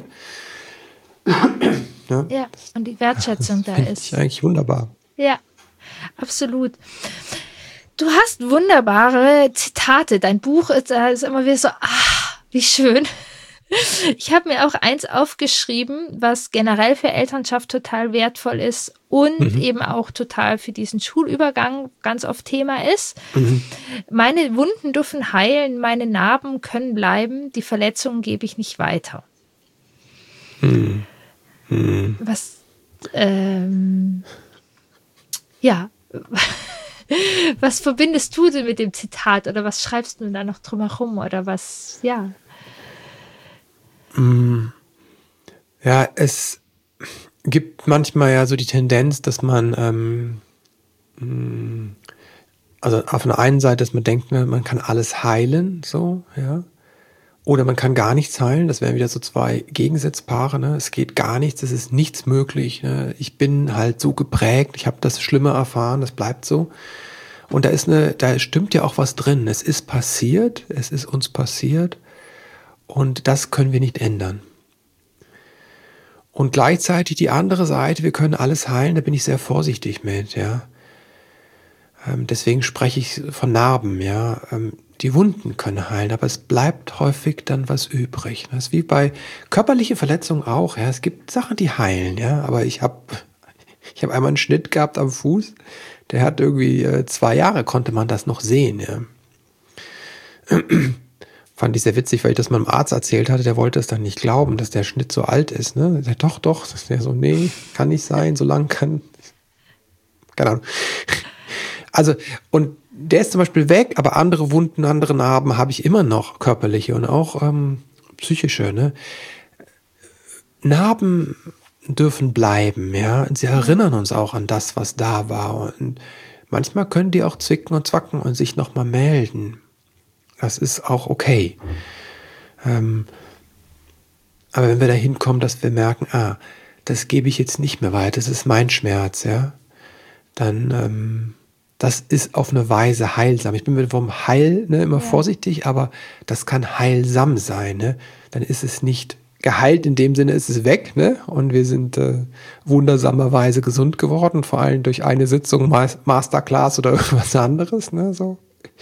Ja, Ja, und die Wertschätzung da finde ist. ich eigentlich wunderbar. Ja, absolut. Du hast wunderbare Zitate. Dein Buch ist, äh, ist immer wieder so, ah, wie schön. Ich habe mir auch eins aufgeschrieben, was generell für Elternschaft total wertvoll ist und Mhm. eben auch total für diesen Schulübergang ganz oft Thema ist. Mhm. Meine Wunden dürfen heilen, meine Narben können bleiben, die Verletzungen gebe ich nicht weiter. Mhm. Mhm. Was, ähm, ja, was verbindest du denn mit dem Zitat oder was schreibst du da noch drumherum oder was, ja. Ja, es gibt manchmal ja so die Tendenz, dass man, ähm, also auf einer einen Seite, dass man denkt, ne, man kann alles heilen, so, ja. Oder man kann gar nichts heilen, das wären wieder so zwei Gegensatzpaare, ne? Es geht gar nichts, es ist nichts möglich, ne? Ich bin halt so geprägt, ich habe das Schlimme erfahren, das bleibt so. Und da ist eine, da stimmt ja auch was drin. Es ist passiert, es ist uns passiert und das können wir nicht ändern. Und gleichzeitig die andere Seite, wir können alles heilen, da bin ich sehr vorsichtig mit, ja. Ähm, deswegen spreche ich von Narben, ja. Ähm, die Wunden können heilen, aber es bleibt häufig dann was übrig. Das ist wie bei körperlichen Verletzungen auch, ja. Es gibt Sachen, die heilen, ja. Aber ich habe ich hab einmal einen Schnitt gehabt am Fuß, der hat irgendwie äh, zwei Jahre, konnte man das noch sehen, ja. Fand ich sehr witzig, weil ich das meinem Arzt erzählt hatte, der wollte es dann nicht glauben, dass der Schnitt so alt ist, ne? Der sagt, doch, doch, der so, nee, kann nicht sein, so lang kann, keine Ahnung. Also, und der ist zum Beispiel weg, aber andere Wunden, andere Narben habe ich immer noch, körperliche und auch ähm, psychische, ne? Narben dürfen bleiben, ja. Sie erinnern uns auch an das, was da war. Und manchmal können die auch zwicken und zwacken und sich nochmal melden. Das ist auch okay. Ähm, aber wenn wir da hinkommen, dass wir merken, ah, das gebe ich jetzt nicht mehr weiter, das ist mein Schmerz, ja, dann, ähm, das ist auf eine Weise heilsam. Ich bin mit vom Heil, ne, immer Ja. vorsichtig, aber das kann heilsam sein, ne? Dann ist es nicht geheilt, in dem Sinne ist es weg, ne? Und wir sind äh, wundersamerweise gesund geworden, vor allem durch eine Sitzung Masterclass oder irgendwas anderes, ne? So.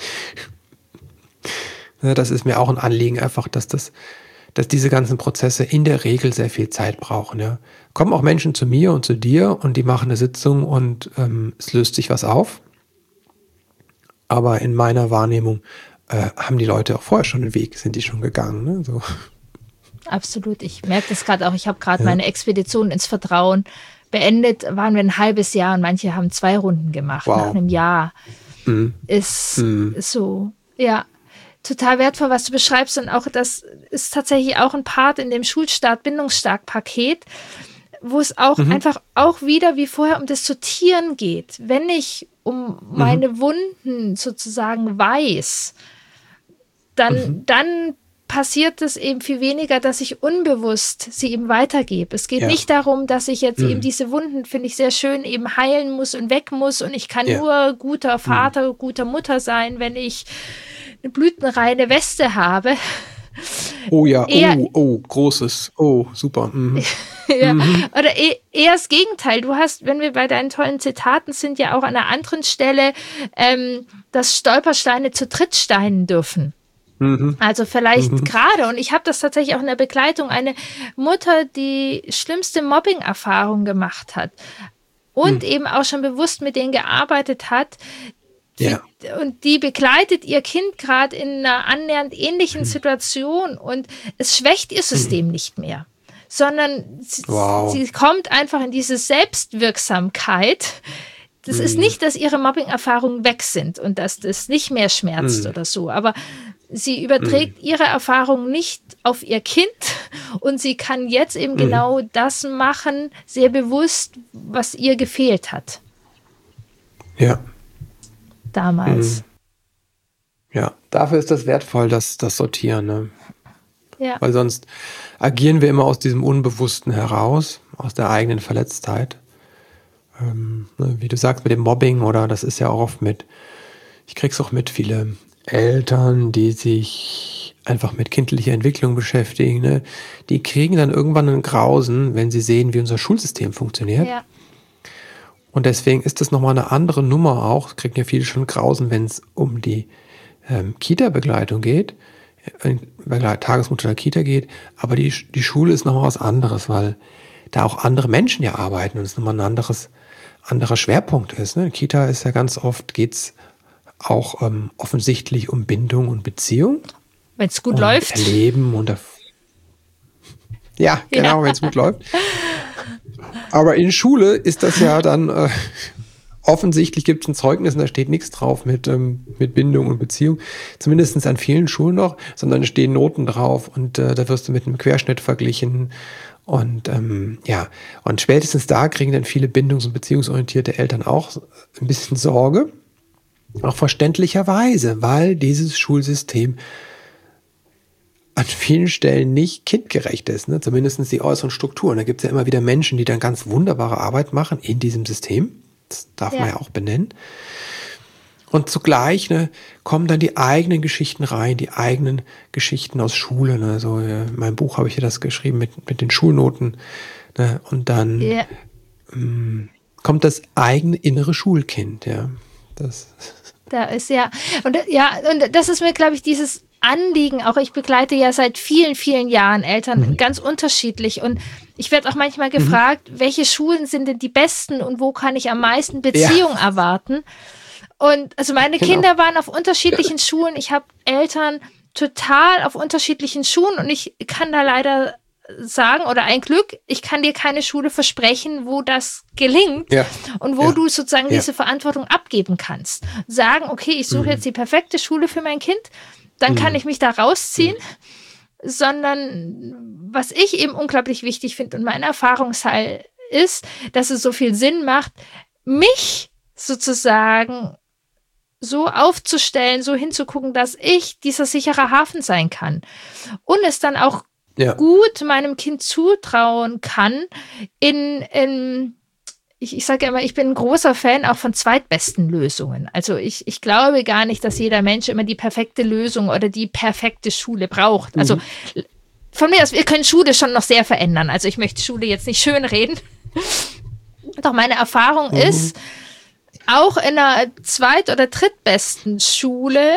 Das ist mir auch ein Anliegen, einfach, dass das, dass diese ganzen Prozesse in der Regel sehr viel Zeit brauchen. Ja. Kommen auch Menschen zu mir und zu dir und die machen eine Sitzung und ähm, es löst sich was auf. Aber in meiner Wahrnehmung äh, haben die Leute auch vorher schon einen Weg, sind die schon gegangen. Ne? So. absolut. Ich merke das gerade auch. Ich habe gerade ja. meine Expedition ins Vertrauen beendet. Waren wir ein halbes Jahr und manche haben zwei Runden gemacht wow. nach einem Jahr. Mhm. Ist mhm. so, ja, total wertvoll, was du beschreibst. Und auch das ist tatsächlich auch ein Part in dem Schulstart Bindungsstark-Paket, wo es auch mhm. einfach auch wieder wie vorher um das Sortieren geht. Wenn ich um mhm. meine Wunden sozusagen weiß, dann, mhm. dann passiert es eben viel weniger, dass ich unbewusst sie eben weitergebe. Es geht ja. nicht darum, dass ich jetzt mhm. eben diese Wunden, finde ich sehr schön, eben heilen muss und weg muss und ich kann ja. nur guter Vater, mhm. guter Mutter sein, wenn ich eine blütenreine Weste habe. Oh ja, eher, oh, oh, großes, oh, super. Mhm. ja. mhm. Oder e- eher das Gegenteil. Du hast, wenn wir bei deinen tollen Zitaten sind, ja auch an einer anderen Stelle, ähm, dass Stolpersteine zu Trittsteinen dürfen. Mhm. Also vielleicht mhm. gerade, und ich habe das tatsächlich auch in der Begleitung, eine Mutter, die schlimmste Mobbing-Erfahrung gemacht hat und mhm. eben auch schon bewusst mit denen gearbeitet hat. Ja. Und die begleitet ihr Kind gerade in einer annähernd ähnlichen mhm. Situation und es schwächt ihr System mhm. nicht mehr, sondern wow. sie, sie kommt einfach in diese Selbstwirksamkeit. Das mhm. ist nicht, dass ihre Mobbing-Erfahrungen weg sind und dass das nicht mehr schmerzt mhm. oder so, aber sie überträgt mhm. ihre Erfahrung nicht auf ihr Kind und sie kann jetzt eben mhm. genau das machen, sehr bewusst, was ihr gefehlt hat. Ja. Damals. Mhm. Ja, dafür ist das wertvoll, das, das Sortieren. Ne? Ja. Weil sonst agieren wir immer aus diesem Unbewussten heraus, aus der eigenen Verletztheit. Ähm, ne, wie du sagst, mit dem Mobbing oder das ist ja auch oft mit, ich krieg's auch mit, viele Eltern, die sich einfach mit kindlicher Entwicklung beschäftigen, ne? Die kriegen dann irgendwann einen Grausen, wenn sie sehen, wie unser Schulsystem funktioniert. Ja. Und deswegen ist das nochmal eine andere Nummer auch, kriegen ja viele schon Grausen, wenn es um die ähm, Kita-Begleitung geht, äh, Tagesmutter oder Kita geht, aber die, die Schule ist nochmal was anderes, weil da auch andere Menschen ja arbeiten und es nochmal ein anderes, anderer Schwerpunkt ist. Ne? Kita ist ja ganz oft, geht's auch ähm, offensichtlich um Bindung und Beziehung. Wenn es gut und läuft. Erleben und erf- ja, genau, ja. wenn es gut läuft. Aber in Schule ist das ja dann äh, offensichtlich gibt es ein Zeugnis und da steht nichts drauf mit, ähm, mit Bindung und Beziehung. Zumindest an vielen Schulen noch, sondern da stehen Noten drauf und äh, da wirst du mit einem Querschnitt verglichen. Und ähm, ja, und spätestens da kriegen dann viele bindungs- und beziehungsorientierte Eltern auch ein bisschen Sorge. Auch verständlicherweise, weil dieses Schulsystem an vielen Stellen nicht kindgerecht ist, ne? Zumindest die äußeren Strukturen. Da gibt es ja immer wieder Menschen, die dann ganz wunderbare Arbeit machen in diesem System. Das darf ja. man ja auch benennen. Und zugleich ne, kommen dann die eigenen Geschichten rein, die eigenen Geschichten aus Schule. Ne? So, in meinem Buch habe ich ja das geschrieben mit, mit den Schulnoten. Ne? Und dann ja. ähm, kommt das eigene innere Schulkind. Ja, das Da ist ja, und ja, und das ist mir, glaube ich, dieses Anliegen, auch ich begleite ja seit vielen, vielen Jahren Eltern mhm. ganz unterschiedlich und ich werde auch manchmal gefragt, mhm. welche Schulen sind denn die besten und wo kann ich am meisten Beziehung ja. erwarten? Und also meine genau. Kinder waren auf unterschiedlichen Schulen, ich habe Eltern total auf unterschiedlichen Schulen und ich kann da leider sagen, oder ein Glück, ich kann dir keine Schule versprechen, wo das gelingt ja. und wo ja. du sozusagen ja. diese Verantwortung abgeben kannst. Sagen, okay, ich suche mhm. jetzt die perfekte Schule für mein Kind, dann mhm. kann ich mich da rausziehen, mhm. sondern was ich eben unglaublich wichtig finde und mein Erfahrungsteil ist, dass es so viel Sinn macht, mich sozusagen so aufzustellen, so hinzugucken, dass ich dieser sichere Hafen sein kann und es dann auch ja. gut meinem Kind zutrauen kann in, in ich, ich sage ja immer, ich bin ein großer Fan auch von zweitbesten Lösungen. Also ich, ich glaube gar nicht, dass jeder Mensch immer die perfekte Lösung oder die perfekte Schule braucht. Mhm. Also von mir aus, wir können Schule schon noch sehr verändern. Also ich möchte Schule jetzt nicht schönreden. Doch meine Erfahrung mhm. ist, auch in einer zweit- oder drittbesten Schule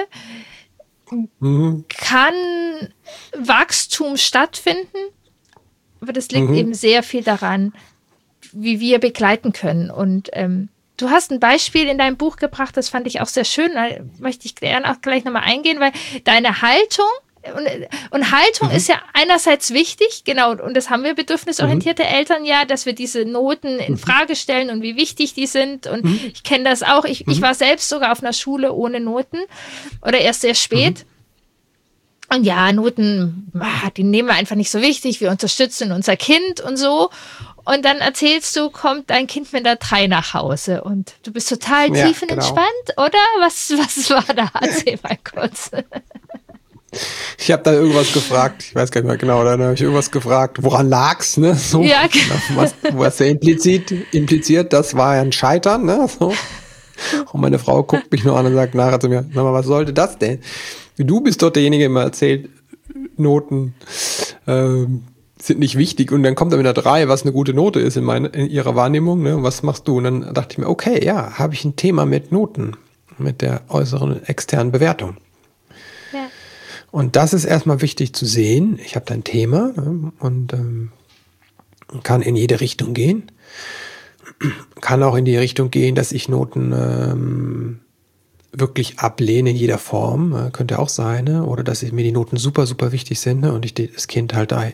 mhm. kann Wachstum stattfinden, aber das liegt mhm. eben sehr viel daran, wie wir begleiten können. Und ähm, du hast ein Beispiel in deinem Buch gebracht, das fand ich auch sehr schön, da möchte ich gerne auch gleich nochmal eingehen, weil deine Haltung und, und Haltung mhm. ist ja einerseits wichtig, genau, und das haben wir bedürfnisorientierte mhm. Eltern ja, dass wir diese Noten in Frage stellen und wie wichtig die sind. Und mhm. ich kenne das auch. Ich, mhm. ich war selbst sogar auf einer Schule ohne Noten oder erst sehr spät. Mhm. Und ja, Noten, die nehmen wir einfach nicht so wichtig. Wir unterstützen unser Kind und so. Und dann erzählst du, kommt dein Kind mit der drei nach Hause und du bist total ja, tiefenentspannt, genau. oder? Was, was war da? Erzähl mal kurz. Ich habe da irgendwas gefragt, ich weiß gar nicht mehr genau, dann habe ich irgendwas gefragt, woran lag's, ne? So, ja, genau. Was, was ja implizit, impliziert, das war ja ein Scheitern, ne? So. Und meine Frau guckt mich nur an und sagt nachher zu mir, sag mal, was sollte das denn? Du bist doch derjenige, der immer erzählt, Noten ähm, sind nicht wichtig und dann kommt da mit einer drei, was eine gute Note ist in, meine, in ihrer Wahrnehmung, ne? Was machst du? Und dann dachte ich mir, okay, ja, habe ich ein Thema mit Noten, mit der äußeren externen Bewertung. Ja. Und das ist erstmal wichtig zu sehen. Ich habe da ein Thema ne? und ähm, kann in jede Richtung gehen. Kann auch in die Richtung gehen, dass ich Noten ähm, wirklich ablehne in jeder Form. Äh, könnte auch sein. Ne? Oder dass ich, mir die Noten super, super wichtig sind ne? und ich das Kind halt da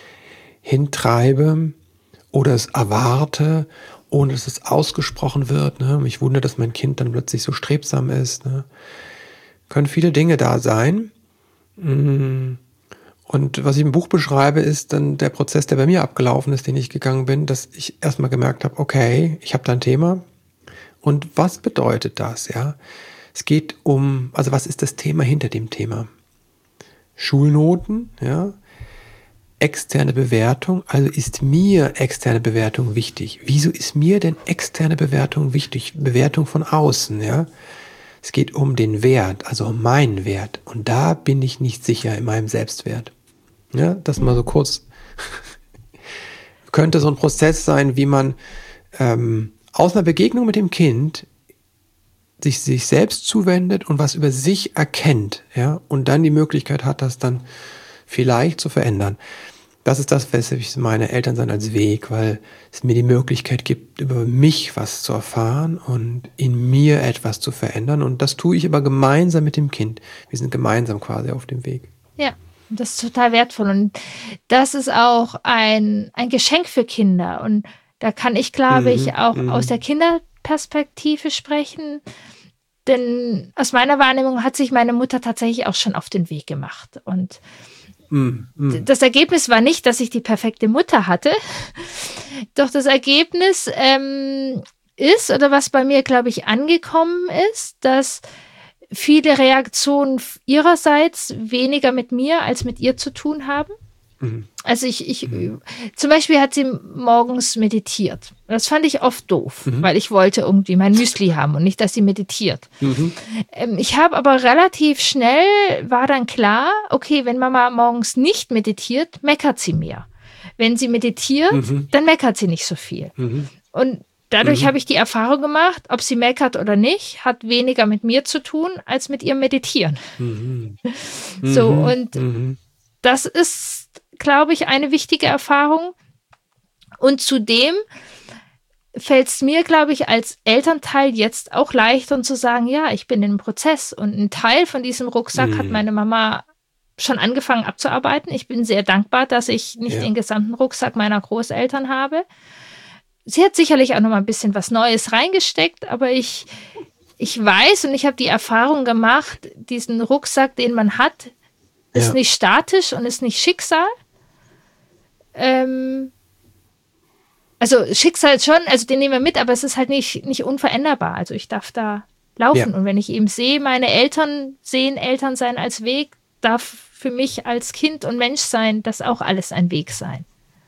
hintreibe oder es erwarte, ohne dass es ausgesprochen wird. Ne? Mich wundert, dass mein Kind dann plötzlich so strebsam ist. Ne? Können viele Dinge da sein. Und was ich im Buch beschreibe, ist dann der Prozess, der bei mir abgelaufen ist, den ich gegangen bin, dass ich erstmal gemerkt habe, okay, ich habe da ein Thema. Und was bedeutet das? Ja, es geht um, also was ist das Thema hinter dem Thema? Schulnoten, ja, externe Bewertung, also ist mir externe Bewertung wichtig. Wieso ist mir denn externe Bewertung wichtig? Bewertung von außen, ja. Es geht um den Wert, also um meinen Wert. Und da bin ich nicht sicher in meinem Selbstwert. Ja, das mal so kurz. Könnte so ein Prozess sein, wie man ähm, aus einer Begegnung mit dem Kind sich sich selbst zuwendet und was über sich erkennt, ja, und dann die Möglichkeit hat, das dann vielleicht zu verändern. Das ist das, weshalb ich meine, Elternsein als Weg, weil es mir die Möglichkeit gibt, über mich was zu erfahren und in mir etwas zu verändern. Und das tue ich aber gemeinsam mit dem Kind. Wir sind gemeinsam quasi auf dem Weg. Ja, das ist total wertvoll. Und das ist auch ein, ein Geschenk für Kinder. Und da kann ich, glaube mhm, ich, auch mhm. aus der Kinderperspektive sprechen. Denn aus meiner Wahrnehmung hat sich meine Mutter tatsächlich auch schon auf den Weg gemacht. Und Mm, mm. das Ergebnis war nicht, dass ich die perfekte Mutter hatte, doch das Ergebnis ähm, ist, oder was bei mir, glaube ich, angekommen ist, dass viele Reaktionen ihrerseits weniger mit mir als mit ihr zu tun haben. Mhm. Also ich, ich mhm. zum Beispiel hat sie morgens meditiert. Das fand ich oft doof, mhm. weil ich wollte irgendwie mein Müsli haben und nicht, dass sie meditiert. Mhm. Ähm, ich habe aber relativ schnell, war dann klar, okay, wenn Mama morgens nicht meditiert, meckert sie mehr. Wenn sie meditiert, mhm. dann meckert sie nicht so viel. Mhm. Und dadurch mhm. habe ich die Erfahrung gemacht, ob sie meckert oder nicht, hat weniger mit mir zu tun, als mit ihrem Meditieren. Mhm. So, Mhm. und Mhm. das ist, glaube ich, eine wichtige Erfahrung. Und zudem fällt es mir, glaube ich, als Elternteil jetzt auch leichter zu sagen, ja, ich bin im Prozess und ein Teil von diesem Rucksack mhm. hat meine Mama schon angefangen abzuarbeiten. Ich bin sehr dankbar, dass ich nicht ja. den gesamten Rucksack meiner Großeltern habe. Sie hat sicherlich auch noch mal ein bisschen was Neues reingesteckt, aber ich, ich weiß und ich habe die Erfahrung gemacht, diesen Rucksack, den man hat, ist ja. nicht statisch und ist nicht Schicksal. Ähm, also Schicksal schon, also den nehmen wir mit, aber es ist halt nicht, nicht unveränderbar. Also ich darf da laufen. Ja. Und wenn ich eben sehe, meine Eltern sehen Elternsein als Weg, darf für mich als Kind und Menschsein das auch alles ein Weg sein.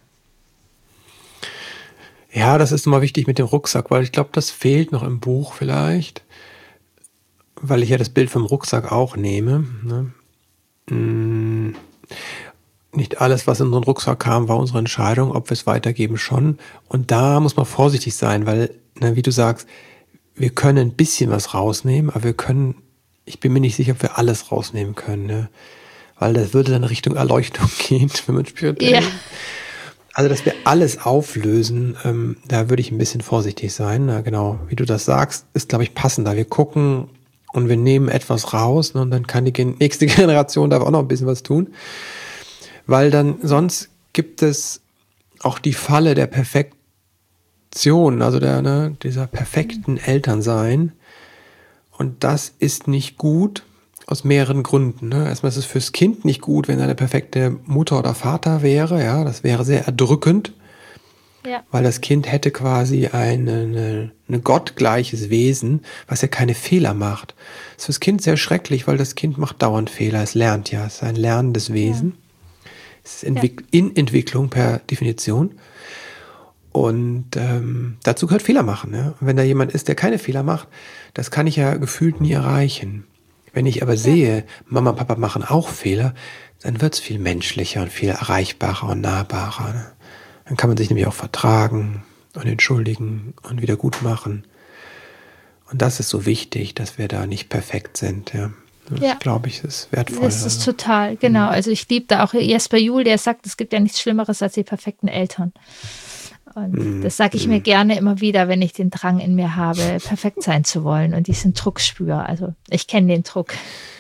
Ja, das ist immer wichtig mit dem Rucksack, weil ich glaube, das fehlt noch im Buch vielleicht, weil ich ja das Bild vom Rucksack auch nehme. Ne? Hm, nicht alles, was in unseren Rucksack kam, war unsere Entscheidung, ob wir es weitergeben schon. Und da muss man vorsichtig sein, weil, ne, wie du sagst, wir können ein bisschen was rausnehmen, aber wir können, ich bin mir nicht sicher, ob wir alles rausnehmen können, ne? Weil das würde dann Richtung Erleuchtung gehen, wenn man spirituell. Ja. Also, dass wir alles auflösen, ähm, da würde ich ein bisschen vorsichtig sein. Na, genau, wie du das sagst, ist, glaube ich, passender. Wir gucken, und wir nehmen etwas raus, ne, und dann kann die gen- nächste Generation da auch noch ein bisschen was tun, weil dann sonst gibt es auch die Falle der Perfektion, also der, ne, dieser perfekten Elternsein, und das ist nicht gut aus mehreren Gründen. Ne? Erstmal ist es fürs Kind nicht gut, wenn er eine perfekte Mutter oder Vater wäre, ja, das wäre sehr erdrückend. Ja. Weil das Kind hätte quasi eine, eine, eine gottgleiches Wesen, was ja keine Fehler macht. Das ist fürs Kind sehr schrecklich, weil das Kind macht dauernd Fehler. Es lernt ja, es ist ein lernendes Wesen. Ja. Es ist Entwick- ja. in Entwicklung per Definition. Und ähm, dazu gehört Fehler machen. Ja? Und wenn da jemand ist, der keine Fehler macht, das kann ich ja gefühlt nie erreichen. Wenn ich aber sehe, ja. Mama und Papa machen auch Fehler, dann wird es viel menschlicher und viel erreichbarer und nahbarer. Ne? Dann kann man sich nämlich auch vertragen und entschuldigen und wieder gut machen. Und das ist so wichtig, dass wir da nicht perfekt sind. Ja, das ja. glaube ich, ist wertvoll. Das ist also. total, genau. Also ich liebe da auch Jesper Juhl, der sagt, es gibt ja nichts Schlimmeres als die perfekten Eltern. Und mm, das sage ich mm. mir gerne immer wieder, wenn ich den Drang in mir habe, perfekt sein zu wollen und diesen Druck spüre. Also ich kenne den Druck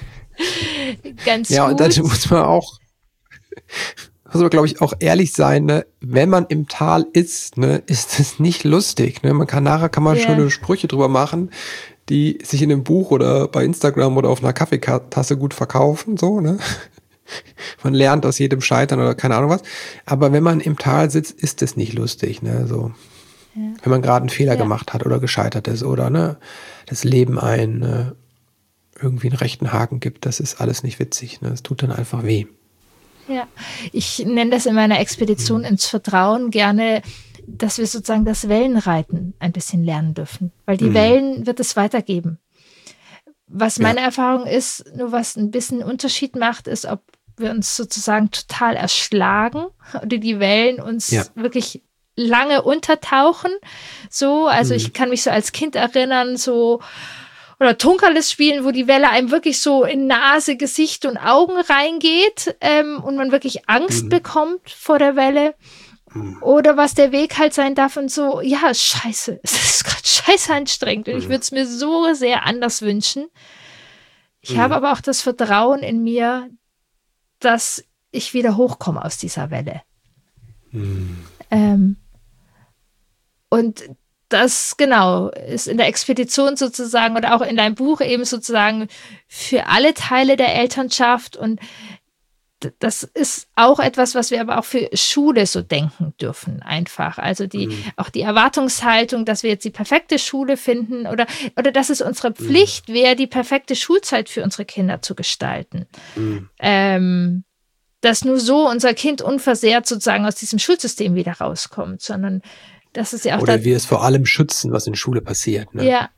ganz ja, gut. Ja, und dann muss man auch muss man, glaube ich, auch ehrlich sein, ne? Wenn man im Tal ist, ne, ist es nicht lustig. Ne? Man kann nachher kann man yeah. schöne Sprüche drüber machen, die sich in einem Buch oder bei Instagram oder auf einer Kaffeetasse gut verkaufen. So, ne? Man lernt aus jedem Scheitern oder keine Ahnung was. Aber wenn man im Tal sitzt, ist es nicht lustig. Ne? So, ja. Wenn man gerade einen Fehler ja. gemacht hat oder gescheitert ist oder ne, das Leben einen ne, irgendwie einen rechten Haken gibt, das ist alles nicht witzig. Ne? Es tut dann einfach weh. Ja, ich nenne das in meiner Expedition ins Vertrauen gerne, dass wir sozusagen das Wellenreiten ein bisschen lernen dürfen, weil die mhm. Wellen wird es weitergeben. Was meine ja. Erfahrung ist, nur was ein bisschen Unterschied macht, ist, ob wir uns sozusagen total erschlagen oder die Wellen uns ja. wirklich lange untertauchen. So, also mhm. ich kann mich so als Kind erinnern, so oder Tunkerles spielen, wo die Welle einem wirklich so in Nase, Gesicht und Augen reingeht ähm, und man wirklich Angst mhm. bekommt vor der Welle. Mhm. Oder was der Weg halt sein darf und so, ja, scheiße, es ist gerade scheiße anstrengend und mhm. ich würde es mir so sehr anders wünschen. Ich mhm. habe aber auch das Vertrauen in mir, dass ich wieder hochkomme aus dieser Welle. Mhm. Ähm, und das, genau, ist in der Expedition sozusagen oder auch in deinem Buch eben sozusagen für alle Teile der Elternschaft und das ist auch etwas, was wir aber auch für Schule so denken dürfen, einfach. Also die, mhm. auch die Erwartungshaltung, dass wir jetzt die perfekte Schule finden oder, oder dass es unsere Pflicht mhm. wäre, die perfekte Schulzeit für unsere Kinder zu gestalten. Mhm. Ähm, dass nur so unser Kind unversehrt sozusagen aus diesem Schulsystem wieder rauskommt, sondern das ist ja auch oder da, wir es vor allem schützen, was in Schule passiert. Ne? Ja.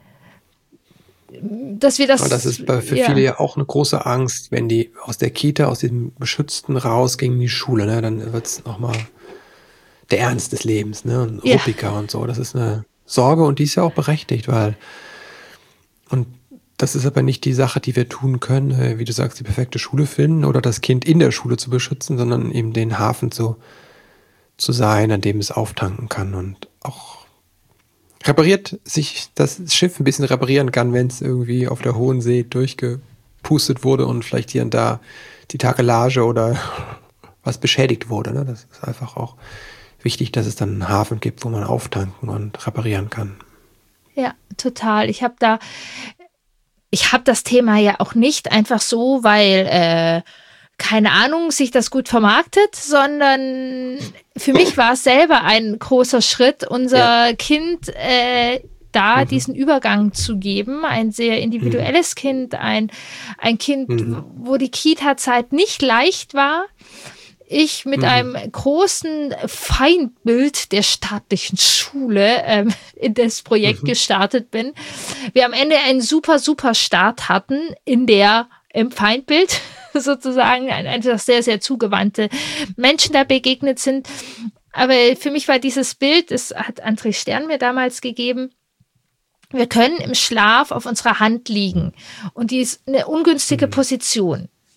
Dass wir das. Und das ist für ja. viele ja auch eine große Angst, wenn die aus der Kita, aus diesem Beschützten raus gegen die Schule, ne? Dann wird es nochmal der Ernst des Lebens, ne? Und ja. ruppiger und so. Das ist eine Sorge und die ist ja auch berechtigt, weil und das ist aber nicht die Sache, die wir tun können, wie du sagst, die perfekte Schule finden oder das Kind in der Schule zu beschützen, sondern eben den Hafen zu zu sein, an dem es auftanken kann und auch repariert sich das Schiff ein bisschen reparieren kann, wenn es irgendwie auf der hohen See durchgepustet wurde und vielleicht hier und da die Takelage oder was beschädigt wurde. Ne? Das ist einfach auch wichtig, dass es dann einen Hafen gibt, wo man auftanken und reparieren kann. Ja, total. Ich habe da, ich habe das Thema ja auch nicht einfach so, weil äh, keine Ahnung, sich das gut vermarktet, sondern für mich war es selber ein großer Schritt, unser ja. Kind äh, da mhm. diesen Übergang zu geben, ein sehr individuelles mhm. Kind, ein, ein Kind, mhm. wo die Kita-Zeit nicht leicht war. Ich mit mhm. einem großen Feindbild der staatlichen Schule ähm, in das Projekt mhm. gestartet bin. Wir am Ende einen super, super Start hatten in der im Feindbild sozusagen, einfach sehr, sehr zugewandte Menschen da begegnet sind. Aber für mich war dieses Bild, das hat André Stern mir damals gegeben, wir können im Schlaf auf unserer Hand liegen und die ist eine ungünstige mhm. Position.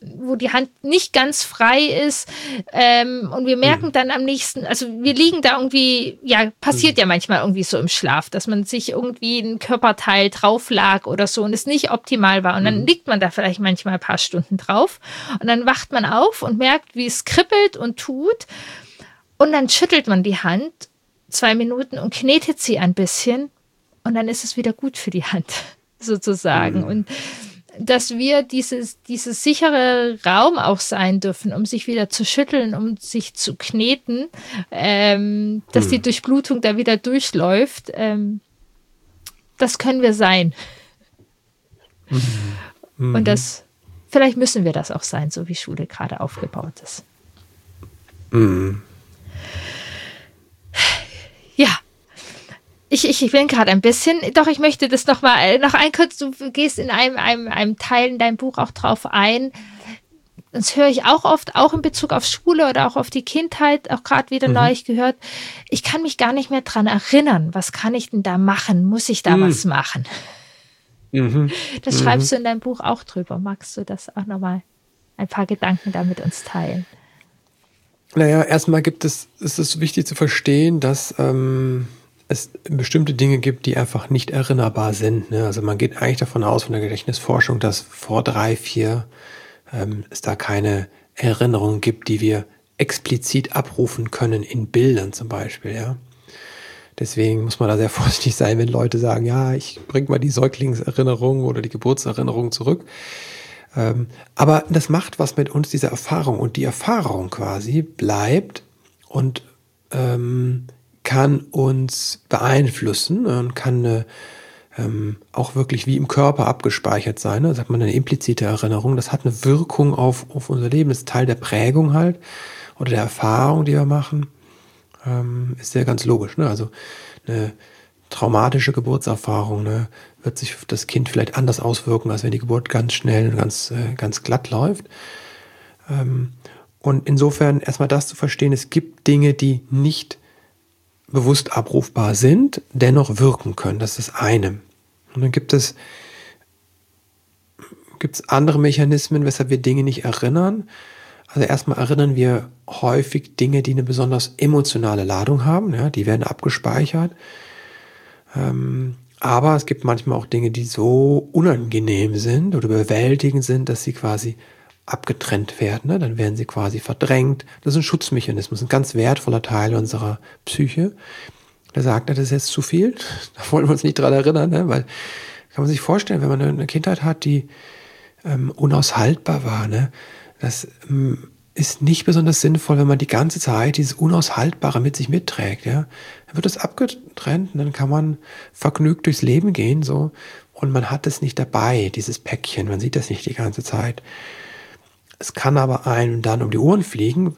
wo die Hand nicht ganz frei ist ähm, und wir merken Mhm. dann am nächsten, also wir liegen da irgendwie, ja, passiert Mhm. ja manchmal irgendwie so im Schlaf, dass man sich irgendwie ein Körperteil drauf lag oder so und es nicht optimal war und dann Mhm. liegt man da vielleicht manchmal ein paar Stunden drauf und dann wacht man auf und merkt, wie es kribbelt und tut und dann schüttelt man die Hand zwei Minuten und knetet sie ein bisschen und dann ist es wieder gut für die Hand, sozusagen. Mhm. Und dass wir dieses, dieses sichere Raum auch sein dürfen, um sich wieder zu schütteln, um sich zu kneten, ähm, dass die Mhm. Durchblutung da wieder durchläuft, ähm, das können wir sein. Mhm. Und Mhm. das, vielleicht müssen wir das auch sein, so wie Schule gerade aufgebaut ist. Mhm. Ja. Ich, ich, ich bin gerade ein bisschen, doch ich möchte das noch mal, noch ein kurz, du gehst in einem, einem, einem Teil in deinem Buch auch drauf ein. Das höre ich auch oft, auch in Bezug auf Schule oder auch auf die Kindheit, auch gerade wieder Mhm. neulich gehört. Ich kann mich gar nicht mehr dran erinnern. Was kann ich denn da machen? Muss ich da was Mhm. machen? Mhm. Das Mhm. schreibst du in deinem Buch auch drüber. Magst du das auch nochmal ein paar Gedanken da mit uns teilen? Naja, erstmal gibt es, ist es wichtig zu verstehen, dass ähm, es bestimmte Dinge gibt, die einfach nicht erinnerbar sind. Ne? Also man geht eigentlich davon aus, von der Gedächtnisforschung, dass vor drei, vier ähm, es da keine Erinnerungen gibt, die wir explizit abrufen können in Bildern zum Beispiel. Ja? Deswegen muss man da sehr vorsichtig sein, wenn Leute sagen, ja, ich bringe mal die Säuglingserinnerung oder die Geburtserinnerung zurück. Ähm, aber das macht was mit uns, diese Erfahrung. Und die Erfahrung quasi bleibt und ähm, kann uns beeinflussen und kann äh, ähm, auch wirklich wie im Körper abgespeichert sein. Ne? Das hat man eine implizite Erinnerung. Das hat eine Wirkung auf, auf unser Leben. Das ist Teil der Prägung halt oder der Erfahrung, die wir machen. Ähm, ist ja ganz logisch. Ne? Also eine traumatische Geburtserfahrung, ne, wird sich auf das Kind vielleicht anders auswirken, als wenn die Geburt ganz schnell und ganz, äh, ganz glatt läuft. Ähm, und insofern erstmal das zu verstehen, es gibt Dinge, die nicht bewusst abrufbar sind, dennoch wirken können. Das ist das eine. Und dann gibt es, gibt es andere Mechanismen, weshalb wir Dinge nicht erinnern. Also erstmal erinnern wir häufig Dinge, die eine besonders emotionale Ladung haben. Ja, die werden abgespeichert. Ähm, aber es gibt manchmal auch Dinge, die so unangenehm sind oder überwältigend sind, dass sie quasi abgetrennt werden. Ne? Dann werden sie quasi verdrängt. Das ist ein Schutzmechanismus, ein ganz wertvoller Teil unserer Psyche. Der sagt, das ist jetzt zu viel, da wollen wir uns nicht dran erinnern, ne? Weil kann man sich vorstellen, wenn man eine Kindheit hat, die ähm, unaushaltbar war, ne? Das ähm, ist nicht besonders sinnvoll, wenn man die ganze Zeit dieses Unaushaltbare mit sich mitträgt, ja. Dann wird das abgetrennt und dann kann man vergnügt durchs Leben gehen, so. Und man hat es nicht dabei, dieses Päckchen, man sieht das nicht die ganze Zeit. Es kann aber einem dann um die Ohren fliegen,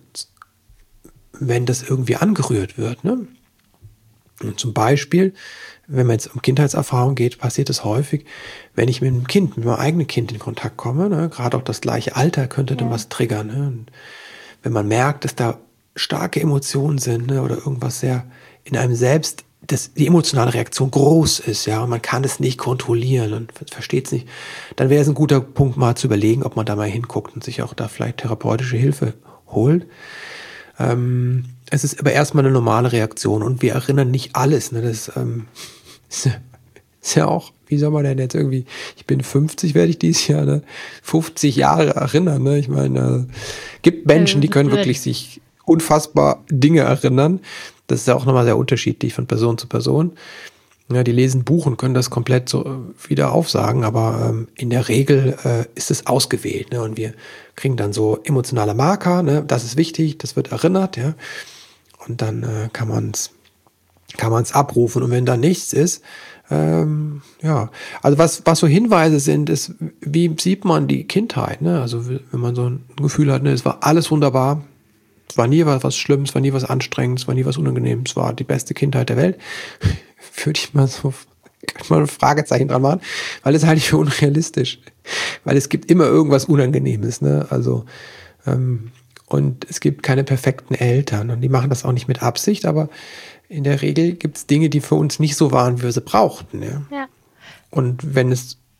wenn das irgendwie angerührt wird, ne? Und zum Beispiel, wenn man jetzt um Kindheitserfahrung geht, passiert es häufig, wenn ich mit einem Kind, mit meinem eigenen Kind in Kontakt komme, ne, gerade auch das gleiche Alter könnte dann Ja. was triggern. Ne? Und wenn man merkt, dass da starke Emotionen sind, ne, oder irgendwas sehr in einem selbst, dass die emotionale Reaktion groß ist, ja, und man kann es nicht kontrollieren und versteht es nicht, dann wäre es ein guter Punkt, mal zu überlegen, ob man da mal hinguckt und sich auch da vielleicht therapeutische Hilfe holt. Ähm, es ist aber erstmal eine normale Reaktion und wir erinnern nicht alles. Ne? Das ähm, ist, ist ja auch, wie soll man denn jetzt irgendwie, ich bin fünfzig, werde ich dieses Jahr, ne? fünfzig Jahre erinnern. Ne? Ich meine, äh, gibt Menschen, die können wirklich sich unfassbar Dinge erinnern. Das ist ja auch nochmal sehr unterschiedlich von Person zu Person. Ja, die lesen ein Buch und können das komplett so äh, wieder aufsagen, aber ähm, in der Regel äh, ist es ausgewählt, ne? Und wir kriegen dann so emotionale Marker, ne? Das ist wichtig, das wird erinnert, ja. Und dann äh, kann man es kann man's abrufen. Und wenn da nichts ist, ähm, ja, also was, was so Hinweise sind, ist, wie sieht man die Kindheit, ne? Also wenn man so ein Gefühl hat, ne, es war alles wunderbar, es war nie was, was Schlimmes, es war nie was Anstrengendes, es war nie was Unangenehmes, es war die beste Kindheit der Welt, würde ich mal so mal ein Fragezeichen dran machen, weil es halte ich für unrealistisch. Weil es gibt immer irgendwas Unangenehmes, ne? Also, ähm, und es gibt keine perfekten Eltern und die machen das auch nicht mit Absicht, aber in der Regel gibt es Dinge, die für uns nicht so waren, wie wir sie brauchten. Ja? Ja. Und wenn es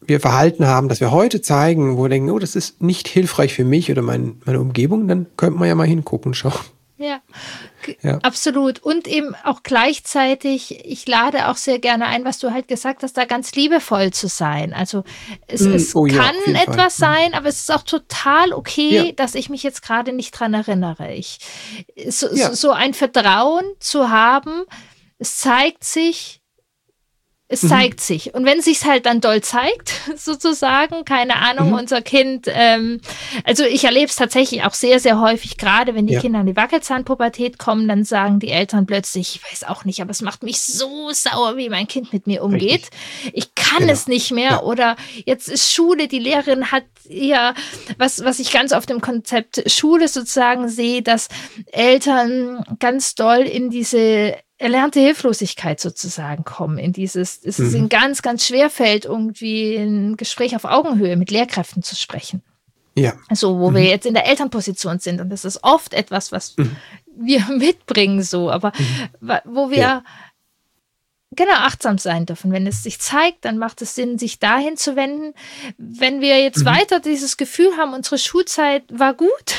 wir Verhalten haben, das wir heute zeigen, wo wir denken, oh, das ist nicht hilfreich für mich oder mein, meine Umgebung, dann könnte man ja mal hingucken und schauen. Ja, ja, absolut. Und eben auch gleichzeitig, ich lade auch sehr gerne ein, was du halt gesagt hast, da ganz liebevoll zu sein. Also es, mm, es oh kann ja, etwas Fall. sein, aber es ist auch total okay, ja. dass ich mich jetzt gerade nicht dran erinnere. Ich, so, ja. so ein Vertrauen zu haben, es zeigt sich, Es mhm. zeigt sich. Und wenn es sich halt dann doll zeigt, sozusagen, keine Ahnung, mhm. unser Kind, ähm, also ich erlebe es tatsächlich auch sehr, sehr häufig, gerade wenn die ja. Kinder in die Wackelzahnpubertät kommen, dann sagen die Eltern plötzlich, ich weiß auch nicht, aber es macht mich so sauer, wie mein Kind mit mir umgeht. Richtig. Ich kann genau. es nicht mehr. Ja. Oder jetzt ist Schule, die Lehrerin hat ja, was, was ich ganz oft im Konzept Schule sozusagen sehe, dass Eltern ganz doll in diese erlernte Hilflosigkeit sozusagen kommen, in dieses, es mhm. ihnen ganz, ganz schwer fällt, irgendwie ein Gespräch auf Augenhöhe mit Lehrkräften zu sprechen. Ja. So, wo mhm. wir jetzt in der Elternposition sind. Und das ist oft etwas, was mhm. wir mitbringen, so, aber mhm. wo wir ja. genau achtsam sein dürfen. Wenn es sich zeigt, dann macht es Sinn, sich dahin zu wenden. Wenn wir jetzt mhm. weiter dieses Gefühl haben, unsere Schulzeit war gut,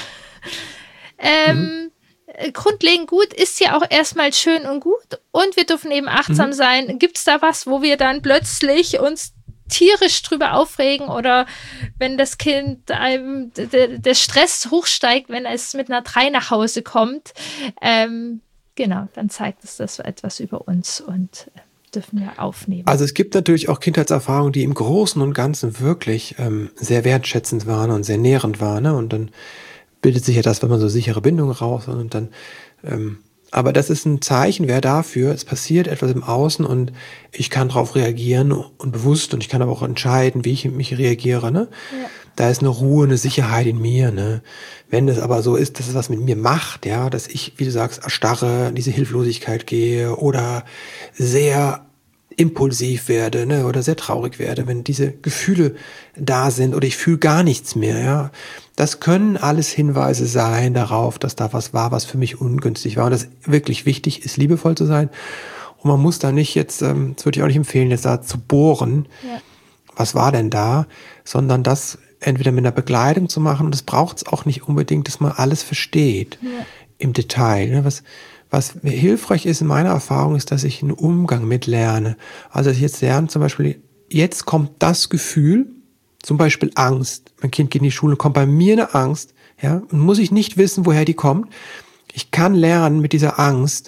ähm, mhm. grundlegend gut, ist ja auch erstmal schön und gut und wir dürfen eben achtsam mhm. sein. Gibt es da was, wo wir dann plötzlich uns tierisch drüber aufregen oder wenn das Kind einem der, der Stress hochsteigt, wenn es mit einer drei nach Hause kommt, ähm, genau, dann zeigt es das etwas über uns und dürfen wir aufnehmen. Also es gibt natürlich auch Kindheitserfahrungen, die im Großen und Ganzen wirklich ähm, sehr wertschätzend waren und sehr nährend waren, ne? Und dann bildet sich ja das, wenn man so sichere Bindungen raus und dann, ähm, aber das ist ein Zeichen, wer dafür, es passiert etwas im Außen und ich kann darauf reagieren und bewusst und ich kann aber auch entscheiden, wie ich mich reagiere, ne? Ja. Da ist eine Ruhe, eine Sicherheit in mir, ne? Wenn es aber so ist, dass es was mit mir macht, ja, dass ich, wie du sagst, erstarre, in diese Hilflosigkeit gehe oder sehr impulsiv werde, ne, oder sehr traurig werde, wenn diese Gefühle da sind oder ich fühle gar nichts mehr, ja. Das können alles Hinweise sein darauf, dass da was war, was für mich ungünstig war. Und das wirklich wichtig ist, liebevoll zu sein. Und man muss da nicht jetzt, ähm, das würde ich auch nicht empfehlen, jetzt da zu bohren, ja. was war denn da, sondern das entweder mit einer Begleitung zu machen. Und es braucht es auch nicht unbedingt, dass man alles versteht ja. im Detail. Ne? Was Was hilfreich ist in meiner Erfahrung, ist, dass ich einen Umgang mit lerne. Also dass ich jetzt lerne, zum Beispiel, jetzt kommt das Gefühl, zum Beispiel Angst. Mein Kind geht in die Schule, kommt bei mir eine Angst, ja, und muss ich nicht wissen, woher die kommt. Ich kann lernen mit dieser Angst,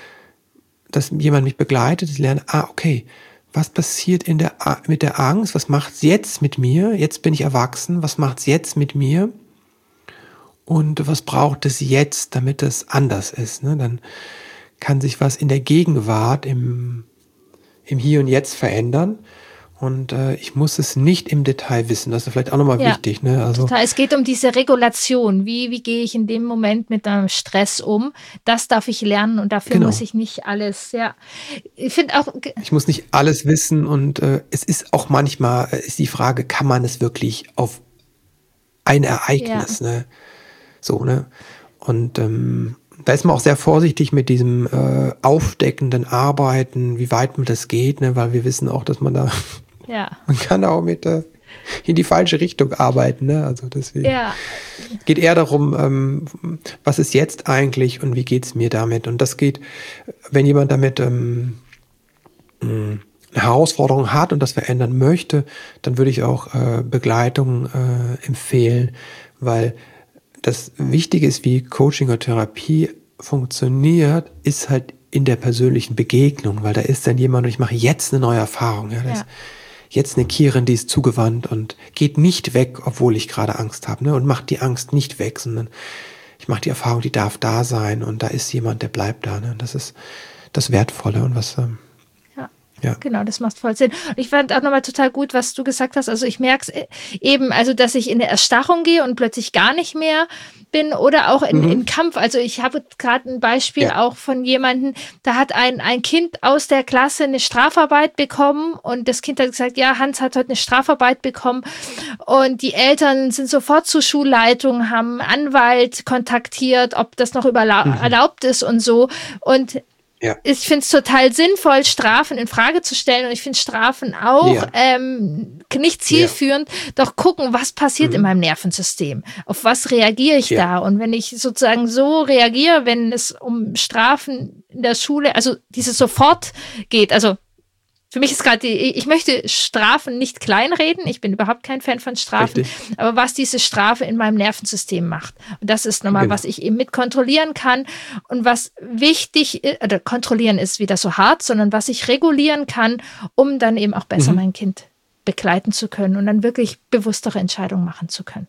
dass jemand mich begleitet. Ich lerne, ah, okay, was passiert in der, mit der Angst? Was macht's jetzt mit mir? Jetzt bin ich erwachsen. Was macht's jetzt mit mir? Und was braucht es jetzt, damit es anders ist? Ne? Dann kann sich was in der Gegenwart, im, im Hier und Jetzt verändern. Und äh, ich muss es nicht im Detail wissen. Das ist vielleicht auch nochmal ja, wichtig. Ne? Also, total. Es geht um diese Regulation. Wie, wie gehe ich in dem Moment mit einem Stress um? Das darf ich lernen und dafür genau. muss ich nicht alles, ja. Ich finde auch... Ich muss nicht alles wissen und äh, es ist auch manchmal, äh, ist die Frage, kann man es wirklich auf ein Ereignis, ja. ne? So, ne? Und ähm, da ist man auch sehr vorsichtig mit diesem äh, aufdeckenden Arbeiten, wie weit man das geht, ne? Weil wir wissen auch, dass man da, ja. man kann auch mit äh, in die falsche Richtung arbeiten, ne? Also deswegen ja. geht eher darum, ähm, was ist jetzt eigentlich und wie geht's mir damit? Und das geht, wenn jemand damit ähm, eine Herausforderung hat und das verändern möchte, dann würde ich auch äh, Begleitung äh, empfehlen, weil das Wichtige ist, wie Coaching oder Therapie funktioniert, ist halt in der persönlichen Begegnung, weil da ist dann jemand und ich mache jetzt eine neue Erfahrung. Ja, da ja. ist jetzt eine Kirin, die ist zugewandt und geht nicht weg, obwohl ich gerade Angst habe, ne? Und macht die Angst nicht weg, sondern ich mache die Erfahrung, die darf da sein und da ist jemand, der bleibt da. Ne? Das ist das Wertvolle und was... Ähm, Ja. Genau, das macht voll Sinn. Und ich fand auch nochmal total gut, was du gesagt hast. Also ich merke es eben, also dass ich in eine Erstarrung gehe und plötzlich gar nicht mehr bin oder auch in, mhm. in Kampf. Also ich habe gerade ein Beispiel ja. auch von jemandem, da hat ein, ein Kind aus der Klasse eine Strafarbeit bekommen und das Kind hat gesagt, ja, Hans hat heute eine Strafarbeit bekommen und die Eltern sind sofort zur Schulleitung, haben einen Anwalt kontaktiert, ob das noch überla- mhm. erlaubt ist und so und Ja. ich finde es total sinnvoll, Strafen in Frage zu stellen und ich finde Strafen auch Ja. ähm, nicht zielführend, ja. Doch gucken, was passiert mhm. in meinem Nervensystem, auf was reagiere ich ja. da und wenn ich sozusagen so reagiere, wenn es um Strafen in der Schule, also dieses sofort geht, also für mich ist gerade die, ich möchte Strafen nicht kleinreden, ich bin überhaupt kein Fan von Strafen, Richtig. aber was diese Strafe in meinem Nervensystem macht. Und das ist nochmal, genau. was ich eben mit kontrollieren kann und was wichtig ist, oder kontrollieren ist wieder so hart, sondern was ich regulieren kann, um dann eben auch besser mhm. mein Kind begleiten zu können und dann wirklich bewusstere Entscheidungen machen zu können.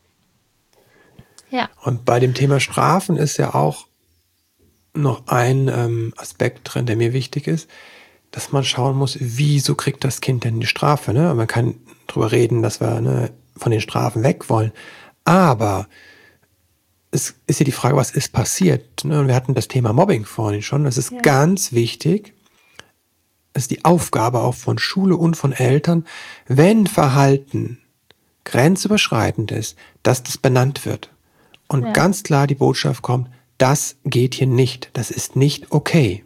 Ja. Und bei dem Thema Strafen ist ja auch noch ein ähm, Aspekt drin, der mir wichtig ist, dass man schauen muss, wieso kriegt das Kind denn die Strafe? Ne? Man kann drüber reden, dass wir ne, von den Strafen weg wollen. Aber es ist ja die Frage, was ist passiert? Ne? Und wir hatten das Thema Mobbing vorhin schon. Das ist ja. ganz wichtig. Das ist die Aufgabe auch von Schule und von Eltern, wenn Verhalten grenzüberschreitend ist, dass das benannt wird. Und ja. ganz klar die Botschaft kommt, das geht hier nicht. Das ist nicht okay.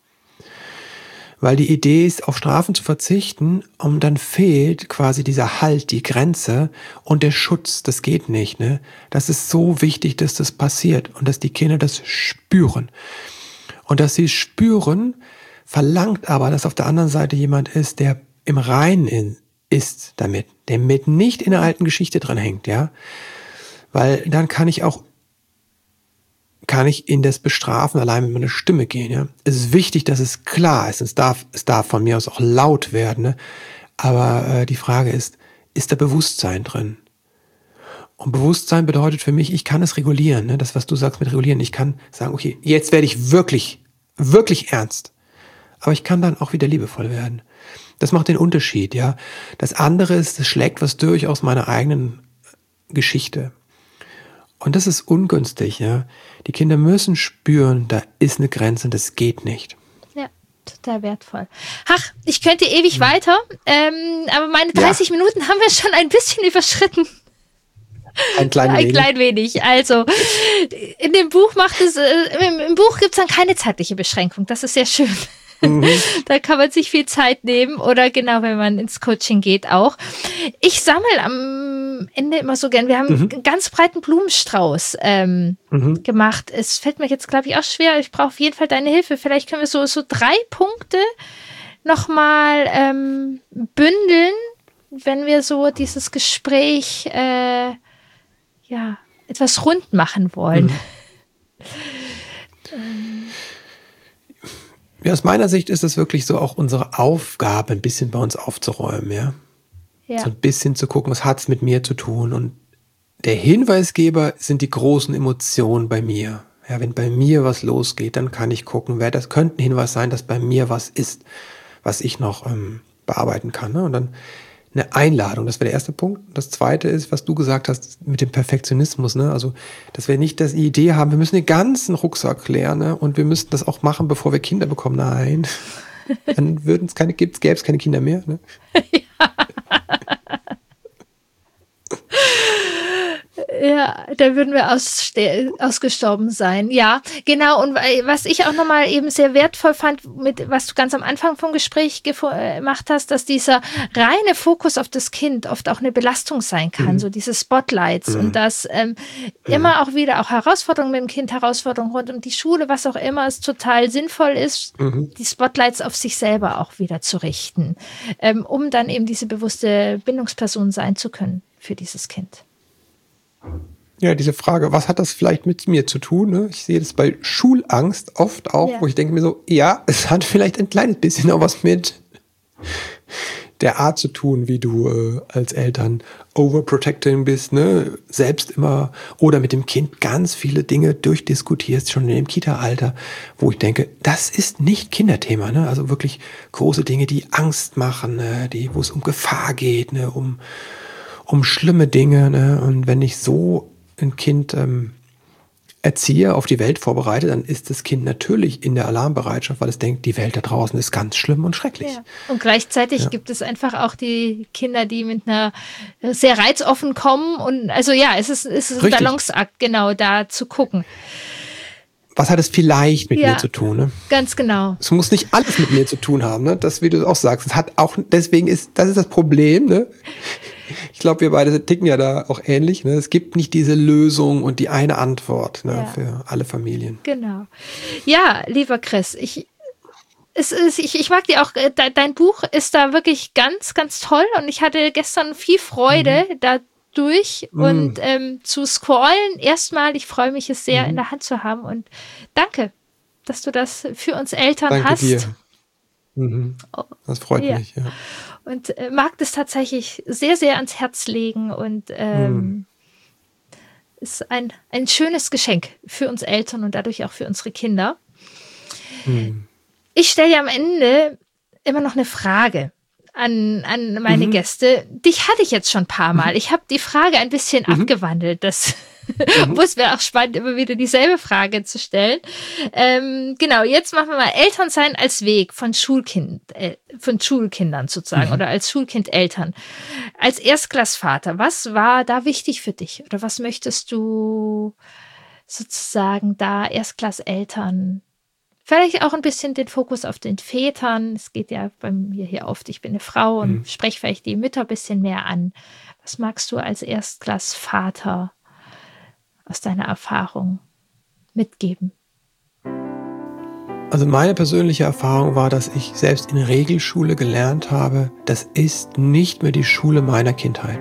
Weil die Idee ist, auf Strafen zu verzichten, und dann fehlt quasi dieser Halt, die Grenze und der Schutz. Das geht nicht, ne? Das ist so wichtig, dass das passiert und dass die Kinder das spüren. Und dass sie es spüren, verlangt aber, dass auf der anderen Seite jemand ist, der im Reinen ist damit, der mit nicht in der alten Geschichte dran hängt, ja? Weil dann kann ich auch kann ich in das Bestrafen allein mit meiner Stimme gehen. Ja? Es ist wichtig, dass es klar ist. Es darf, es darf von mir aus auch laut werden. Ne? Aber äh, die Frage ist, ist da Bewusstsein drin? Und Bewusstsein bedeutet für mich, ich kann es regulieren. Ne? Das, was du sagst mit regulieren. Ich kann sagen, okay, jetzt werde ich wirklich, wirklich ernst. Aber ich kann dann auch wieder liebevoll werden. Das macht den Unterschied. Ja. Das andere ist, es schlägt was durch aus meiner eigenen Geschichte. Und das ist ungünstig, ja. Die Kinder müssen spüren, da ist eine Grenze und das geht nicht. Ja, total wertvoll. Ach, ich könnte ewig hm. weiter, ähm, aber meine dreißig ja. Minuten haben wir schon ein bisschen überschritten. Ein klein ein wenig. Ein klein wenig. Also, in dem Buch macht es, äh, im, im Buch gibt es dann keine zeitliche Beschränkung. Das ist sehr schön. Mhm. Da kann man sich viel Zeit nehmen oder genau, wenn man ins Coaching geht auch. Ich sammle am Ende immer so gern. Wir haben mhm. einen ganz breiten Blumenstrauß ähm, mhm. gemacht. Es fällt mir jetzt, glaube ich, auch schwer. Ich brauche auf jeden Fall deine Hilfe. Vielleicht können wir so, so drei Punkte nochmal ähm, bündeln, wenn wir so dieses Gespräch äh, ja, etwas rund machen wollen. Mhm. ähm, Ja, aus meiner Sicht ist es wirklich so auch unsere Aufgabe, ein bisschen bei uns aufzuräumen, ja. ja. So ein bisschen zu gucken, was hat es mit mir zu tun. Und der Hinweisgeber sind die großen Emotionen bei mir. Ja, wenn bei mir was losgeht, dann kann ich gucken, wer das könnte ein Hinweis sein, dass bei mir was ist, was ich noch ähm, bearbeiten kann. Ne? Und dann eine Einladung, das wäre der erste Punkt. Das zweite ist, was du gesagt hast mit dem Perfektionismus, ne? Also, dass wir nicht das die Idee haben, wir müssen den ganzen Rucksack leeren, ne? Und wir müssten das auch machen, bevor wir Kinder bekommen. Nein, dann würden es keine, gäbe es keine Kinder mehr. Ne? Ja. Ja, da würden wir ausste- ausgestorben sein. Ja, genau. Und was ich auch nochmal eben sehr wertvoll fand, mit was du ganz am Anfang vom Gespräch gef- gemacht hast, dass dieser reine Fokus auf das Kind oft auch eine Belastung sein kann, mhm. so diese Spotlights mhm. und dass ähm, mhm. immer auch wieder auch Herausforderungen mit dem Kind, Herausforderungen rund um die Schule, was auch immer, es total sinnvoll ist, mhm. die Spotlights auf sich selber auch wieder zu richten, ähm, um dann eben diese bewusste Bindungsperson sein zu können für dieses Kind. Ja, diese Frage, was hat das vielleicht mit mir zu tun? Ne? Ich sehe das bei Schulangst oft auch, ja. wo ich denke mir so, ja, es hat vielleicht ein kleines bisschen auch was mit der Art zu tun, wie du äh, als Eltern overprotecting bist, ne? Selbst immer oder mit dem Kind ganz viele Dinge durchdiskutierst, schon im Kita-Alter, wo ich denke, das ist nicht Kinderthema, ne? Also wirklich große Dinge, die Angst machen, ne? Die, wo es um Gefahr geht, ne? um um schlimme Dinge, ne? Und wenn ich so ein Kind ähm, erziehe, auf die Welt vorbereite, dann ist das Kind natürlich in der Alarmbereitschaft, weil es denkt, die Welt da draußen ist ganz schlimm und schrecklich. Ja. Und gleichzeitig ja. gibt es einfach auch die Kinder, die mit einer sehr reizoffen kommen und also ja, es ist, es ist ein Balanceakt, genau, da zu gucken. was hat es vielleicht mit ja, mir zu tun? Ne? Ganz genau. Es muss nicht alles mit mir zu tun haben, ne? Das, wie du auch sagst. Es hat auch, deswegen ist, das ist das Problem, ne? Ich glaube, wir beide ticken ja da auch ähnlich, ne? Es gibt nicht diese Lösung und die eine Antwort, ne? Ja. Für alle Familien. Genau. Ja, lieber Chris, ich, es ist, ich, ich mag dir auch, de, dein Buch ist da wirklich ganz, ganz toll und ich hatte gestern viel Freude mhm. dadurch mhm. und ähm, zu scrollen. Erstmal, ich freue mich, es sehr mhm. in der Hand zu haben und danke, dass du das für uns Eltern danke hast. Dir. Mhm. Das freut ja. mich, ja. Und äh, mag das tatsächlich sehr, sehr ans Herz legen und ähm, mhm. ist ein, ein schönes Geschenk für uns Eltern und dadurch auch für unsere Kinder. Mhm. Ich stelle ja am Ende immer noch eine Frage an, an meine mhm. Gäste. Dich hatte ich jetzt schon ein paar Mal. Ich habe die Frage ein bisschen mhm. abgewandelt. Das mhm. muss mir auch spannend, immer wieder dieselbe Frage zu stellen. Ähm, genau, jetzt machen wir mal Elternsein als Weg von Schulkind, äh, von Schulkindern sozusagen mhm. oder als Schulkindeltern. Als Erstklassvater, was war da wichtig für dich? Oder was möchtest du sozusagen da Erstklasseltern vielleicht auch ein bisschen den Fokus auf den Vätern. Es geht ja bei mir hier oft, ich bin eine Frau und mhm. spreche vielleicht die Mütter ein bisschen mehr an. Was magst du als Erstklassvater aus deiner Erfahrung mitgeben? Also meine persönliche Erfahrung war, dass ich selbst in Regelschule gelernt habe, das ist nicht mehr die Schule meiner Kindheit.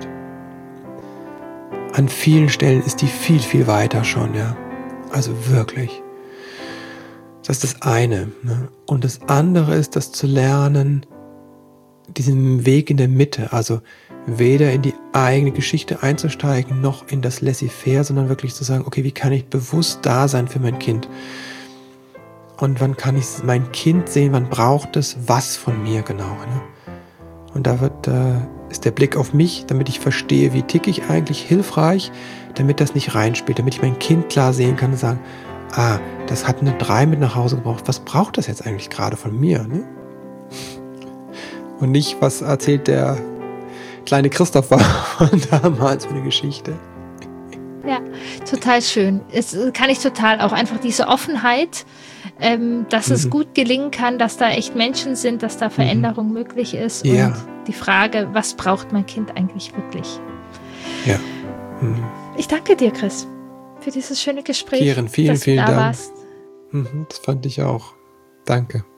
An vielen Stellen ist die viel, viel weiter schon, ja. Also wirklich. Das ist das eine. Ne? Und das andere ist, das zu lernen, diesen Weg in der Mitte, also weder in die eigene Geschichte einzusteigen, noch in das Laissez-faire, sondern wirklich zu sagen, okay, wie kann ich bewusst da sein für mein Kind? Und wann kann ich mein Kind sehen, wann braucht es was von mir genau? Ne? Und da wird, äh, ist der Blick auf mich, damit ich verstehe, wie ticke ich eigentlich, hilfreich, damit das nicht reinspielt, damit ich mein Kind klar sehen kann und sagen, ah, das hat eine drei mit nach Hause gebracht. Was braucht das jetzt eigentlich gerade von mir? Ne? Und nicht, was erzählt der kleine Christopher von damals für eine Geschichte. Ja, total schön. Es kann ich total auch einfach diese Offenheit, ähm, dass mhm. es gut gelingen kann, dass da echt Menschen sind, dass da Veränderung mhm. möglich ist. Ja. Und die Frage, was braucht mein Kind eigentlich wirklich? Ja. Mhm. Ich danke dir, Chris, für dieses schöne Gespräch. Kieren, vielen, dass vielen du da Dank. Warst. Mhm, das fand ich auch. Danke.